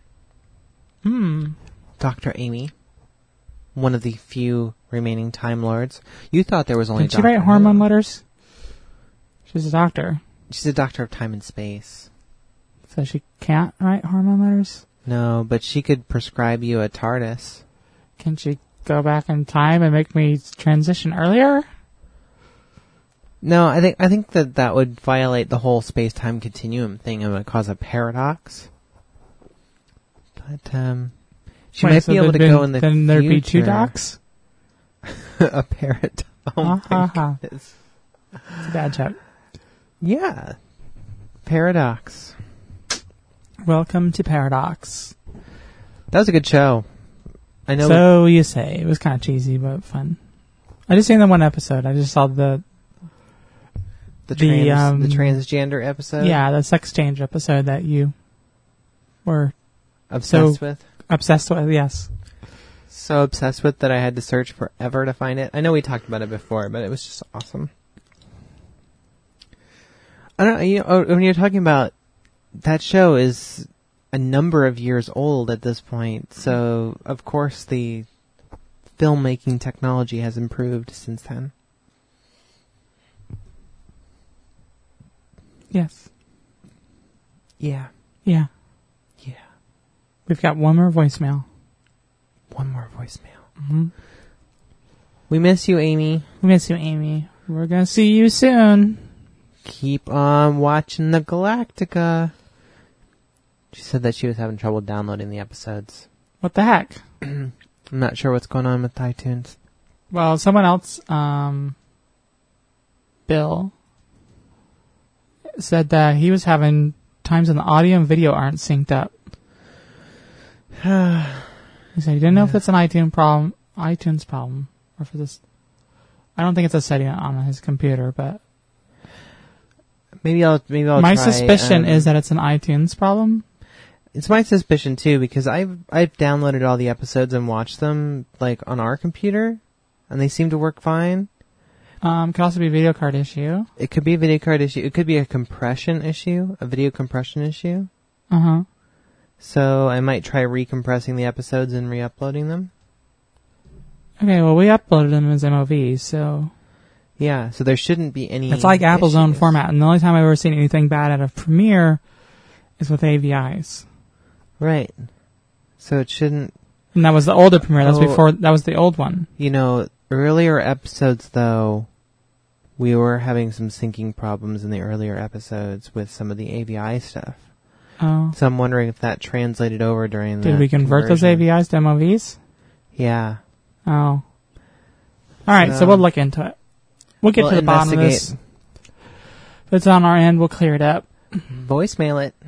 Dr. Amy. One of the few remaining Time Lords. You thought there was only Did she write hormone letters? She's a doctor. She's a doctor of time and space. So she can't write hormone letters? No, but she could prescribe you a TARDIS. Can she go back in time and make me transition earlier? No, I think that would violate the whole space-time continuum thing and would cause a paradox. But, she might be able to go in the future. Then there'd be two docs? A paradox. Oh my goodness. It's a bad joke. Yeah. Paradox. Welcome to Paradox. That was a good show. I know. So you say. It was kind of cheesy, but fun. I just seen the one episode. I just saw the transgender episode. Yeah, the sex change episode that you were obsessed with. Obsessed with, yes. So obsessed with that I had to search forever to find it. I know we talked about it before, but it was just awesome. I don't know, when you're talking about that show is a number of years old at this point, so of course the filmmaking technology has improved since then. Yes. Yeah. Yeah. Yeah. We've got one more voicemail. One more voicemail. Mm-hmm. We miss you, Amy. We miss you, Amy. We're going to see you soon. Keep on watching the Galactica. She said that she was having trouble downloading the episodes. What the heck? I'm not sure what's going on with iTunes. Well, someone else, Bill, said that he was having times when the audio and video aren't synced up. He said he didn't know if it's an iTunes problem, or if it's. I don't think it's a setting on his computer, but maybe I'll. My try, suspicion is that it's an iTunes problem. It's my suspicion too, because I've downloaded all the episodes and watched them like on our computer, and they seem to work fine. Could also be a video card issue. It could be a video card issue. It could be a compression issue, a video compression issue. Uh-huh. So I might try recompressing the episodes and re-uploading them. Okay, well, we uploaded them as MOVs, so... Yeah, so there shouldn't be any... It's like Apple's own issues. format, and the only time I've ever seen anything bad out of Premiere is with AVIs. Right. So it shouldn't... And that was the older Premiere. That's Oh. before... That was the old one. You know, earlier episodes, though, we were having some syncing problems in the earlier episodes with some of the AVI stuff. Oh. So I'm wondering if that translated over during the Did we convert those AVIs to MOVs? Yeah. Oh. Alright, so we'll look into it. We'll get to the bottom of this. If it's on our end, we'll clear it up. Voicemail it.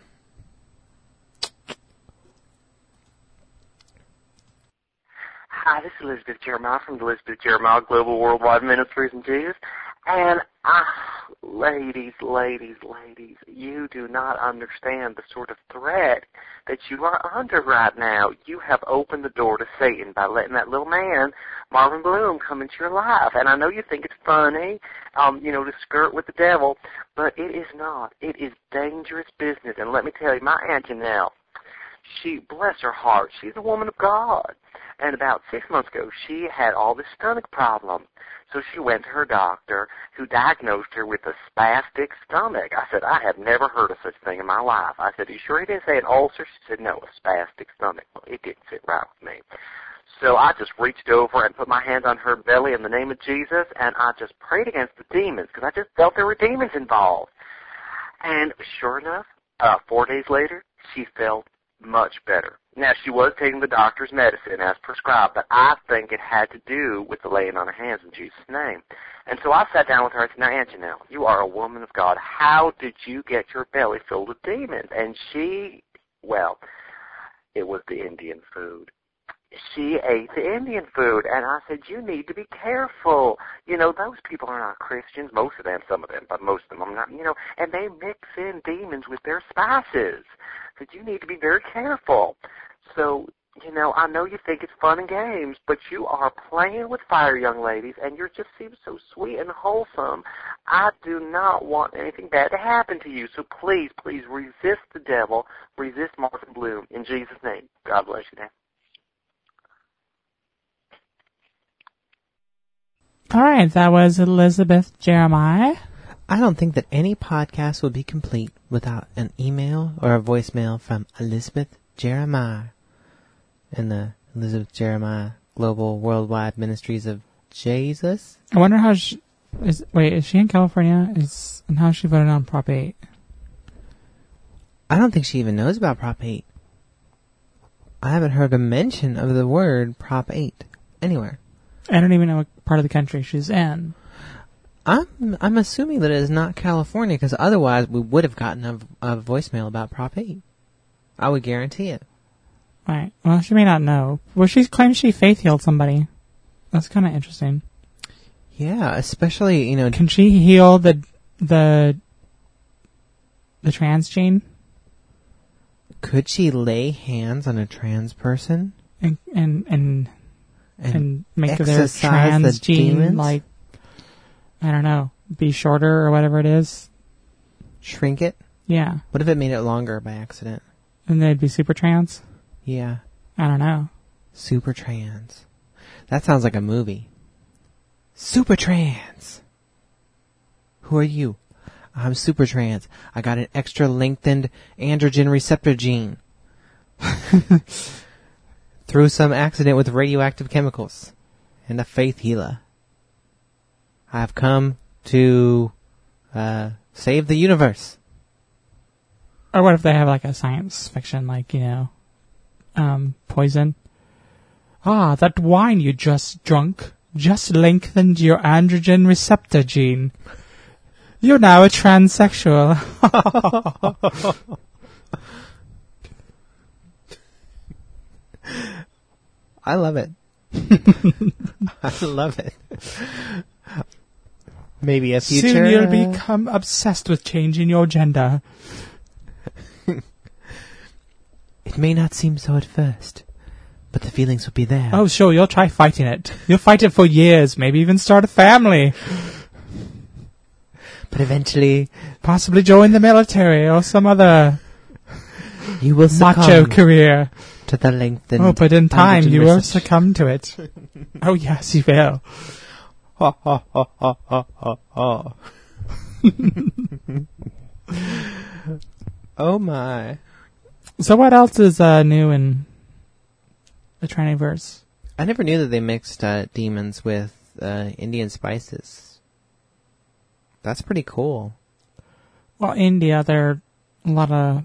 Hi, this is Elizabeth Jeremiah from the Elizabeth Jeremiah Global Worldwide Ministries and Jesus. And, ladies, you do not understand the sort of threat that you are under right now. You have opened the door to Satan by letting that little man, Marvin Bloom, come into your life. And I know you think it's funny, to skirt with the devil, but it is not. It is dangerous business. And let me tell you, my Aunt Janelle, she, bless her heart, she's a woman of God. And about 6 months ago, she had all this stomach problem. So she went to her doctor, who diagnosed her with a spastic stomach. I said, I have never heard of such a thing in my life. I said, are you sure he didn't say an ulcer? She said, no, a spastic stomach. Well, it didn't sit right with me. So I just reached over and put my hand on her belly in the name of Jesus, and I just prayed against the demons, because I just felt there were demons involved. And sure enough, 4 days later, she felt much better. Now, she was taking the doctor's medicine as prescribed, but I think it had to do with the laying on of hands in Jesus' name. And so I sat down with her and said, now, Aunt Janelle, you are a woman of God. How did you get your belly filled with demons? And she, well, it was the Indian food. She ate the Indian food, and I said, you need to be careful. You know, those people are not Christians, most of them, some of them, but most of them are not, and they mix in demons with their spices. I said, you need to be very careful. So, I know you think it's fun and games, but you are playing with fire, young ladies, and you just seem so sweet and wholesome. I do not want anything bad to happen to you. So please, please resist the devil. Resist Marvin Bloom. In Jesus' name. God bless you, Dan. All right, that was Elizabeth Jeremiah. I don't think that any podcast would be complete without an email or a voicemail from Elizabeth Jeremiah in the Elizabeth Jeremiah Global Worldwide Ministries of Jesus. I wonder how is she in California? And how she voted on Prop 8? I don't think she even knows about Prop 8. I haven't heard a mention of the word Prop 8 anywhere. I don't even know what part of the country she's in. I'm assuming that it is not California, because otherwise we would have gotten a voicemail about Prop 8. I would guarantee it. Right. Well, she may not know. Well, she claims she faith healed somebody. That's kind of interesting. Yeah, especially, Can she heal the trans gene? Could she lay hands on a trans person? And make their exorcise trans the gene, demons? like, I don't know, be shorter or whatever it is? Shrink it? Yeah. What if it made it longer by accident? And they'd be super trans? Yeah. I don't know. Super trans. That sounds like a movie. Super trans. Who are you? I'm super trans. I got an extra lengthened androgen receptor gene. Through some accident with radioactive chemicals. And a faith healer. I've come to save the universe. Or what if they have like a science fiction, like, poison? Ah, that wine you just drunk just lengthened your androgen receptor gene. You're now a transsexual. I love it. I love it. Maybe a future... Soon you'll become obsessed with changing your gender. It may not seem so at first, but the feelings will be there. Oh, sure, you'll try fighting it. You'll fight it for years, maybe even start a family. But eventually... Possibly join the military or some other you will macho career. To the lengthened... Oh, but in time you will succumb to it. Oh, yes, you will. Ha, ha, ha, ha, ha, ha, ha. Oh, my. So what else is new in the Traniverse? I never knew that they mixed demons with Indian spices. That's pretty cool. Well, India, they're not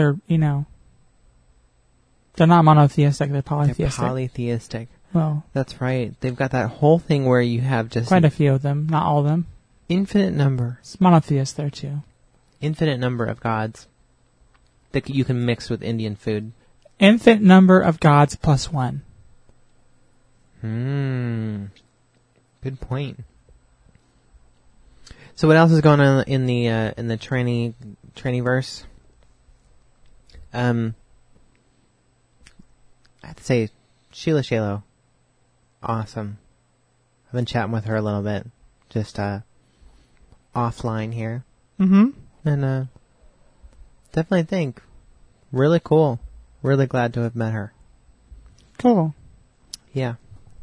monotheistic, they're polytheistic. They're polytheistic. Well, that's right. They've got that whole thing where you have just... quite a few of them, not all of them. Infinite number. It's monotheist there, too. Infinite number of gods that you can mix with Indian food. Infinite number of gods plus one. Good point. So what else is going on in the Traniverse? I have to say, Sheila Shalo, awesome. I've been chatting with her a little bit, just offline here. Mm-hmm. And definitely think really cool. Really glad to have met her. Cool. Yeah.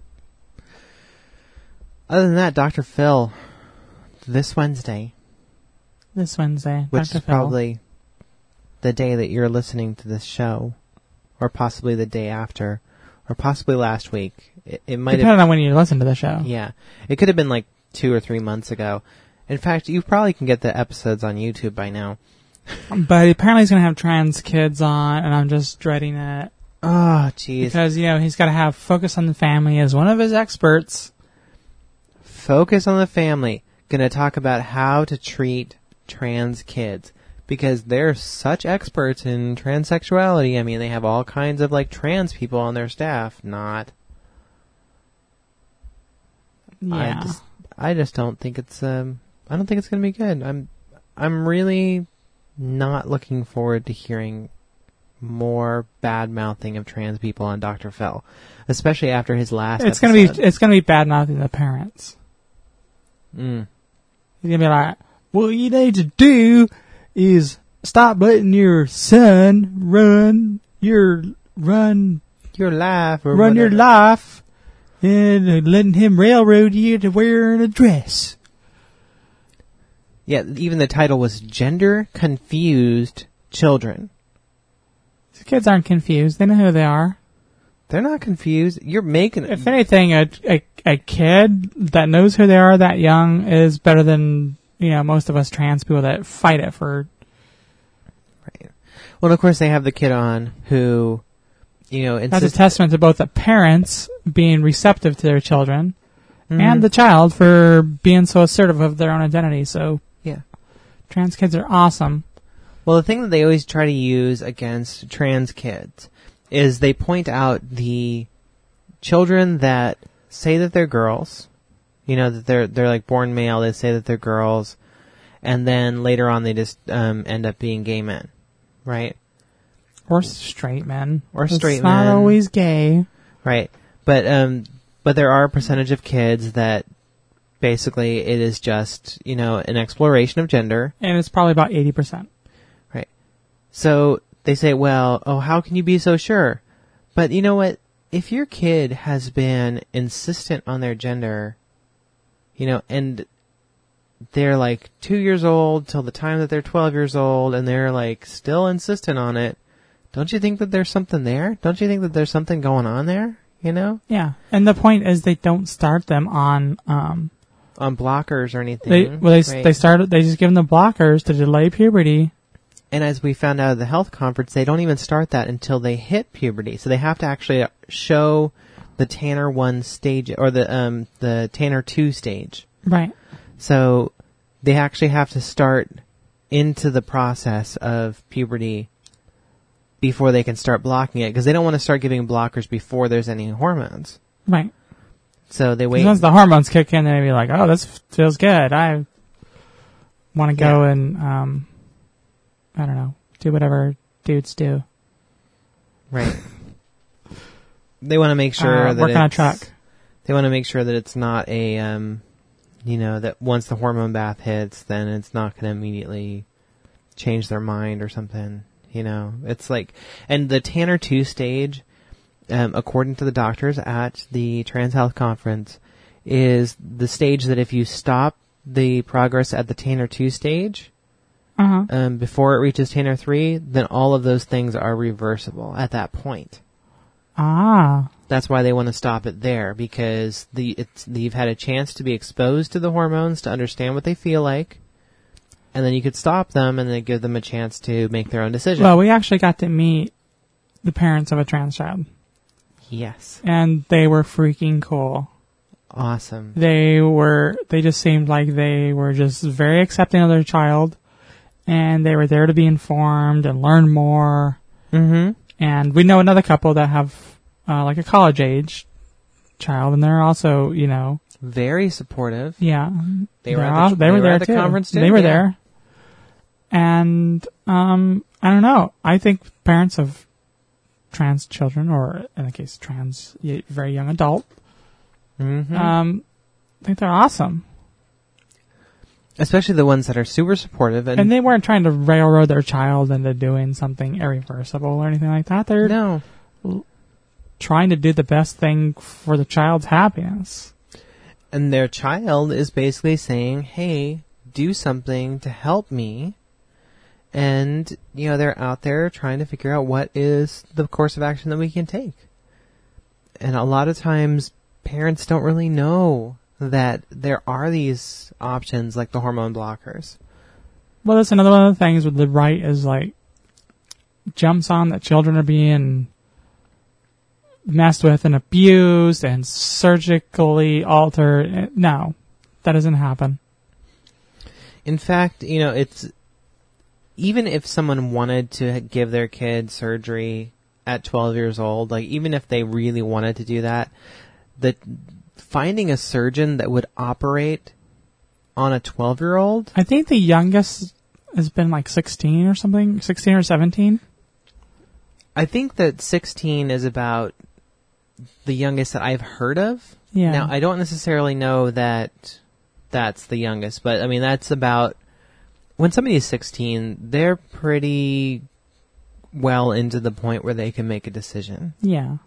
Other than that, Dr. Phil, this Wednesday. Which Dr. is Phil. Probably the day that you're listening to this show, or possibly the day after, or possibly last week. It might depending on when you listen to the show. Yeah. It could have been like 2 or 3 months ago. In fact, you probably can get the episodes on YouTube by now. But apparently he's going to have trans kids on, and I'm just dreading it. Oh, jeez. Because, he's got to have Focus on the Family as one of his experts. Focus on the Family. Going to talk about how to treat trans kids. Because they're such experts in transsexuality. I mean, they have all kinds of, trans people on their staff. Not. Yeah. I just don't think it's, I don't think it's going to be good. I'm really not looking forward to hearing more bad-mouthing of trans people on Dr. Phil. Especially after his last episode. It's gonna be bad-mouthing the parents. Mm. He's gonna be like, what you need to do is stop letting your son run your life and letting him railroad you to wearing a dress. Yeah, even the title was Gender Confused Children. These kids aren't confused. They know who they are. They're not confused. You're making it. If anything, a kid that knows who they are that young is better than, most of us trans people that fight it for. Right. Well, of course, they have the kid on who, that's a testament to both the parents being receptive to their children and the child for being so assertive of their own identity. So, yeah. Trans kids are awesome. Well, the thing that they always try to use against trans kids is they point out the children that say that they're girls, that they're born male, they say that they're girls, and then later on they just end up being gay men, right? Or straight men. Or straight men. It's men. not always gay. Right. But there are a percentage of kids that basically it is just, an exploration of gender. And it's probably about 80%. Right. So they say, well, how can you be so sure? But you know what? if your kid has been insistent on their gender, and they're like 2 years old till the time that they're 12 years old, and they're like still insistent on it, don't you think that there's something there? Don't you think that there's something going on there? Yeah. And the point is they don't start them on blockers or anything. They just give them the blockers to delay puberty. And as we found out at the health conference, they don't even start that until they hit puberty. So they have to actually show the Tanner 1 stage or the Tanner 2 stage. Right. So they actually have to start into the process of puberty before they can start blocking it, because they don't want to start giving blockers before there's any hormones. Right. So they wait. Once the hormones kick in, they'd be like, oh, this feels good. I want to go and, I don't know, do whatever dudes do. Right. They want to make sure that work on a truck. They want to make sure that it's not a, that once the hormone bath hits, then it's not going to immediately change their mind or something. It's like, and the Tanner 2 stage, according to the doctors at the Trans Health Conference, is the stage that if you stop the progress at the Tanner 2 stage, before it reaches Tanner 3, then all of those things are reversible at that point. That's why they want to stop it there, because you've had a chance to be exposed to the hormones to understand what they feel like, and then you could stop them and then give them a chance to make their own decision. Well, we actually got to meet the parents of a trans child. Yes. And they were freaking cool. Awesome. They just seemed like they were just very accepting of their child, and they were there to be informed and learn more. Mm-hmm. And we know another couple that have, like a college age child, and they're also, very supportive. Yeah. They were at the conference too. They were there. And, I don't know. I think parents of trans children, or in the case trans, very young adult, I think they're awesome. Especially the ones that are super supportive. And they weren't trying to railroad their child into doing something irreversible or anything like that. They're trying to do the best thing for the child's happiness. And their child is basically saying, hey, do something to help me. And, they're out there trying to figure out what is the course of action that we can take. And a lot of times, parents don't really know that there are these options like the hormone blockers. Well, that's another one of the things with the right is like jumps on that children are being messed with and abused and surgically altered. No, that doesn't happen. In fact, it's even if someone wanted to give their kid surgery at 12 years old, like even if they really wanted to do that, finding a surgeon that would operate on a 12-year-old? I think the youngest has been like 16 or something, 16 or 17. I think that 16 is about the youngest that I've heard of. Yeah. Now, I don't necessarily know that that's the youngest, but I mean, that's about, when somebody is 16, they're pretty well into the point where they can make a decision. Yeah.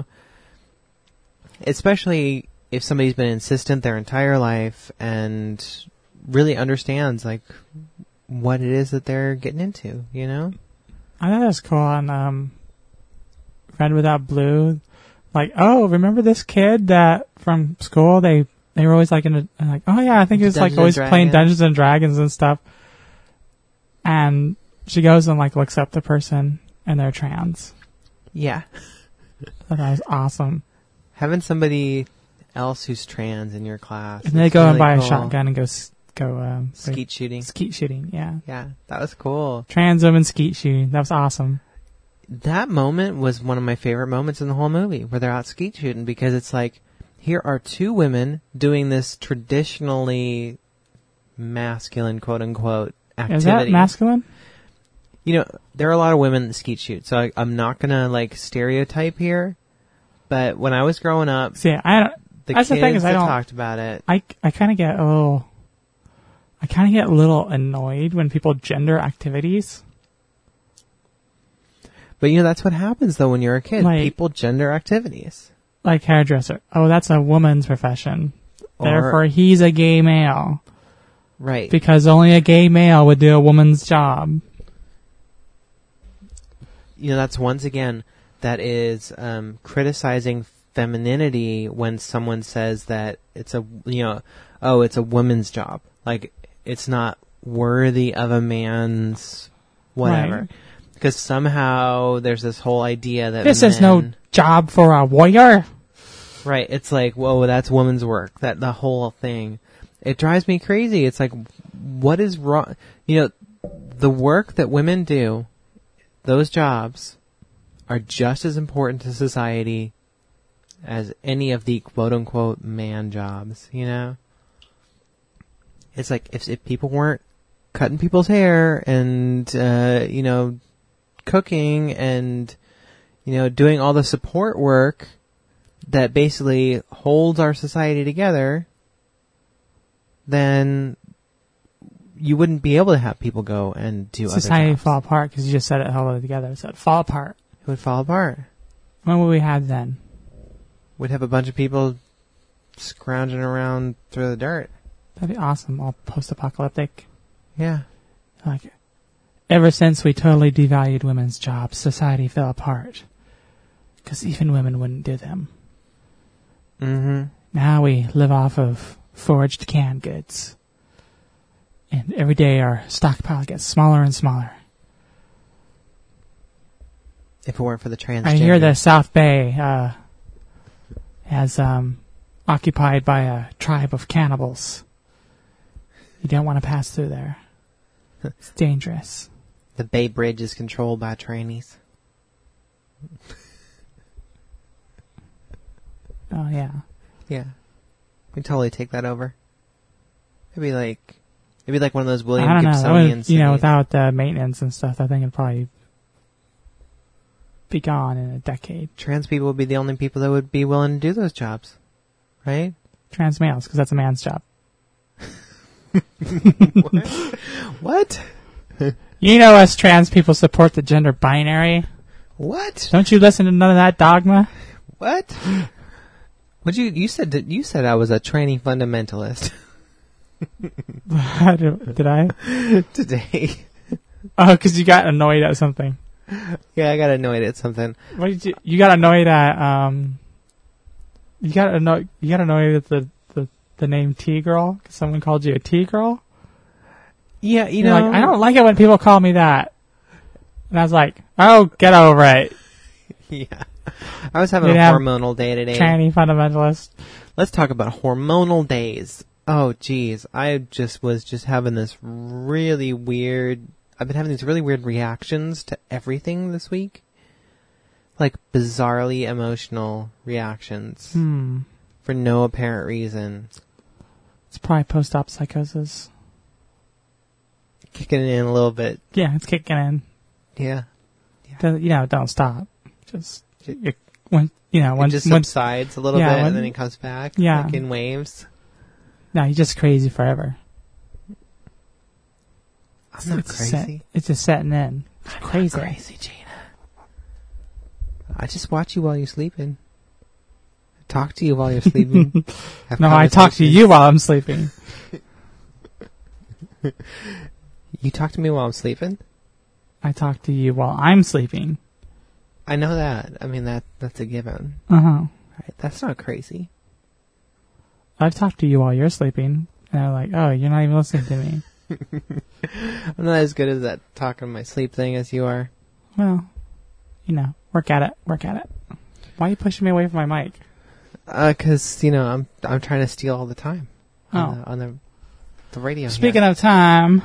Especially if somebody's been insistent their entire life and really understands like what it is that they're getting into, I thought that was cool on Red Without Blue. Like, oh, remember this kid that from school they were always like oh yeah, I think it's like always playing Dungeons and Dragons and stuff. And she goes and like looks up the person and they're trans. Yeah. That was awesome. Having somebody else who's trans in your class. And they go really and buy a shotgun and go skeet shooting. Skeet shooting, yeah. Yeah, that was cool. Trans women skeet shooting. That was awesome. That moment was one of my favorite moments in the whole movie, where they're out skeet shooting, because it's like, here are two women doing this traditionally masculine, quote unquote, activity. Is that masculine? There are a lot of women that skeet shoot, so I'm not gonna like stereotype here. But when I was growing up, the kids that talked about it. I kind of get a little annoyed when people gender activities. But that's what happens though when you're a kid. Like- People gender activities. Like hairdresser. Oh, that's a woman's profession. Or- Therefore, he's a gay male. Right. Because only a gay male would do a woman's job. That's once again, that is criticizing femininity when someone says that it's it's a woman's job. Like, it's not worthy of a man's whatever. Right. Because somehow there's this whole idea that This is no job for a warrior. Right. It's like, whoa, that's woman's work. That the whole thing. It drives me crazy. It's like, what is wrong? The work that women do, those jobs, are just as important to society as any of the quote-unquote man jobs, It's like, if people weren't cutting people's hair and, cooking and, doing all the support work that basically holds our society together, then you wouldn't be able to have people go and do Society other would jobs. fall apart because you just said it held it together. It said fall apart. It would fall apart. When would we have then? We'd have a bunch of people scrounging around through the dirt. That'd be awesome. All post-apocalyptic. Yeah. Like, ever since we totally devalued women's jobs, society fell apart. Because even women wouldn't do them. Mm-hmm. Now we live off of foraged canned goods. And every day our stockpile gets smaller and smaller. If it weren't for the transgender. I hear the South Bay has occupied by a tribe of cannibals. You don't want to pass through there. It's dangerous. The Bay Bridge is controlled by trannies. Oh, yeah. Yeah. We totally take that over. It'd be like one of those William I don't know. That Gibsonian would, cities. without maintenance and stuff, I think it'd probably be gone in a decade. Trans people would be the only people that would be willing to do those jobs. Right? Trans males, because that's a man's job. What? Us trans people support the gender binary. What? Don't you listen to none of that dogma? What? You said I was a tranny fundamentalist. Did I? Today. Oh, because you got annoyed at something. Yeah, I got annoyed at something. What did you got annoyed at? You got annoyed at the name T girl because someone called you a T girl. Yeah, You're like, I don't like it when people call me that. And I was like, oh, get over it. Yeah. I was having a You'd have hormonal day today. Tranny fundamentalist. Let's talk about hormonal days. Oh, geez. I was just having this really weird... I've been having these really weird reactions to everything this week. Like, bizarrely emotional reactions. For no apparent reason. It's probably post-op psychosis. Kicking in a little bit. Yeah, it's kicking in. Yeah. Don't stop. Just, It just when subsides a little bit and then it comes back. Yeah. Like in waves. No, you're just crazy forever. I'm not crazy. It's just setting in. It's crazy. Crazy, Gina. I just watch you while you're sleeping. Talk to you while you're sleeping. No, I talk to you while I'm sleeping. You talk to me while I'm sleeping? I talk to you while I'm sleeping. I know that. I mean, that's a given. Uh-huh. Right? That's not crazy. I've talked to you while you're sleeping. And I'm like, oh, you're not even listening to me. I'm not as good at that talking my sleep thing as you are. Well, work at it. Work at it. Why are you pushing me away from my mic? 'Cause, I'm trying to steal all the time. Oh. On the radio. Speaking of time,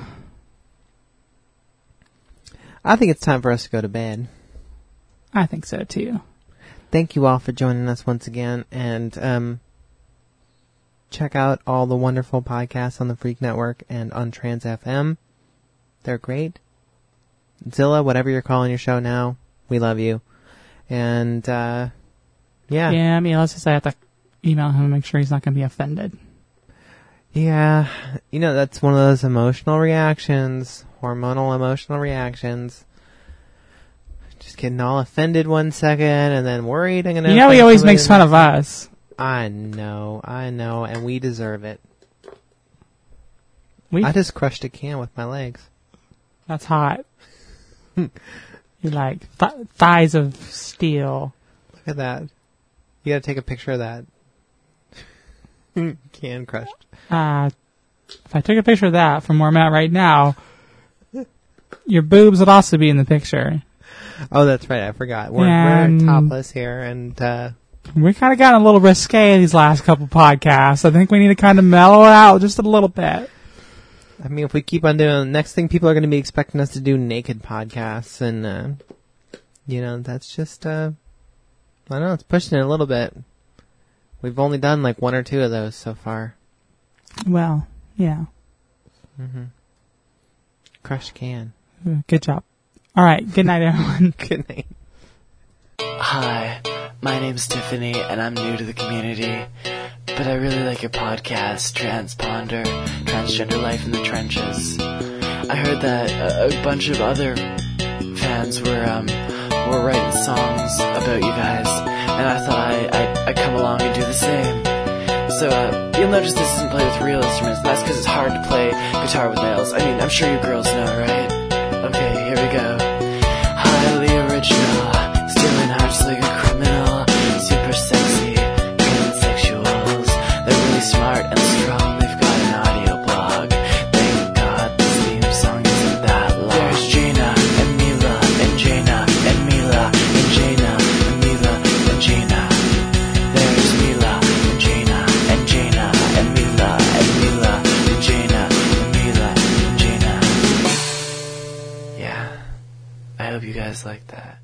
I think it's time for us to go to bed. I think so too. Thank you all for joining us once again, and check out all the wonderful podcasts on the Freak Network and on Trans FM. They're great. Zilla, whatever you're calling your show now, we love you. And yeah. Yeah, I mean, let's just say I have to email him and make sure he's not going to be offended. Yeah, that's one of those emotional reactions, hormonal emotional reactions. Just getting all offended one second and then worried I'm going to... You know he always makes fun of us. I know, and we deserve it. I just crushed a can with my legs. That's hot. You're like thighs of steel. Look at that. You gotta take a picture of that. Can crushed. If I took a picture of that from where I'm at right now, your boobs would also be in the picture. Oh, that's right. I forgot. We're topless here, and we kind of gotten a little risque these last couple podcasts. I think we need to kind of mellow it out just a little bit. I mean, if we keep on doing, next thing people are going to be expecting us to do naked podcasts, and that's just I don't know. It's pushing it a little bit. We've only done like 1 or 2 of those so far. Well, yeah. Mm-hmm. Crushed can. Good job. All right. Good night, everyone. Good night. Hi, my name's Tiffany, and I'm new to the community, but I really like your podcast, Transponder, Transgender Life in the Trenches. I heard that a bunch of other fans were writing songs about you guys, and I thought I'd come along and do the same. So, you'll notice this isn't played with real instruments, and that's because it's hard to play guitar with nails. I mean, I'm sure you girls know, right? Okay, here we go. Highly original, stealing hearts like a criminal, super sexy, transsexuals. They're really smart and strong, they've got an audio blog. Thank God this theme song isn't that long. There's Jaina and Mila and Jaina and Mila and Jaina and Mila and Jaina. There's Mila and Jaina and Jaina and Mila and Mila and Jaina and Mila and Jaina. Yeah, I hope you guys like that.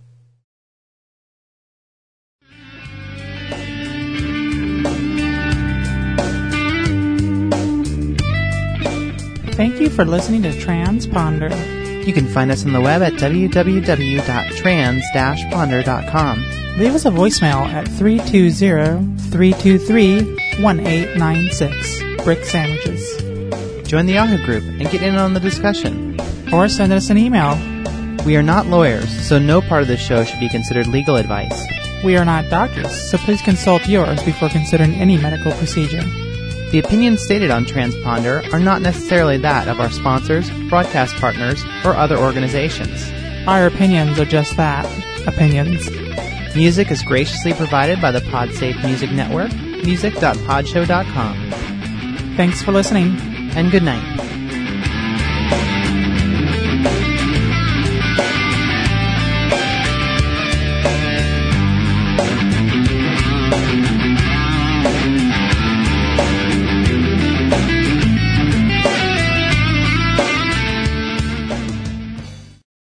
Thank you for listening to Transponder. You can find us on the web at www.trans-ponder.com. Leave us a voicemail at 320-323-1896. Brick Sandwiches. Join the Yahoo group and get in on the discussion. Or send us an email. We are not lawyers, so no part of this show should be considered legal advice. We are not doctors, so please consult yours before considering any medical procedure. The opinions stated on Transponder are not necessarily that of our sponsors, broadcast partners, or other organizations. Our opinions are just that, opinions. Music is graciously provided by the PodSafe Music Network, music.podshow.com. Thanks for listening. And good night.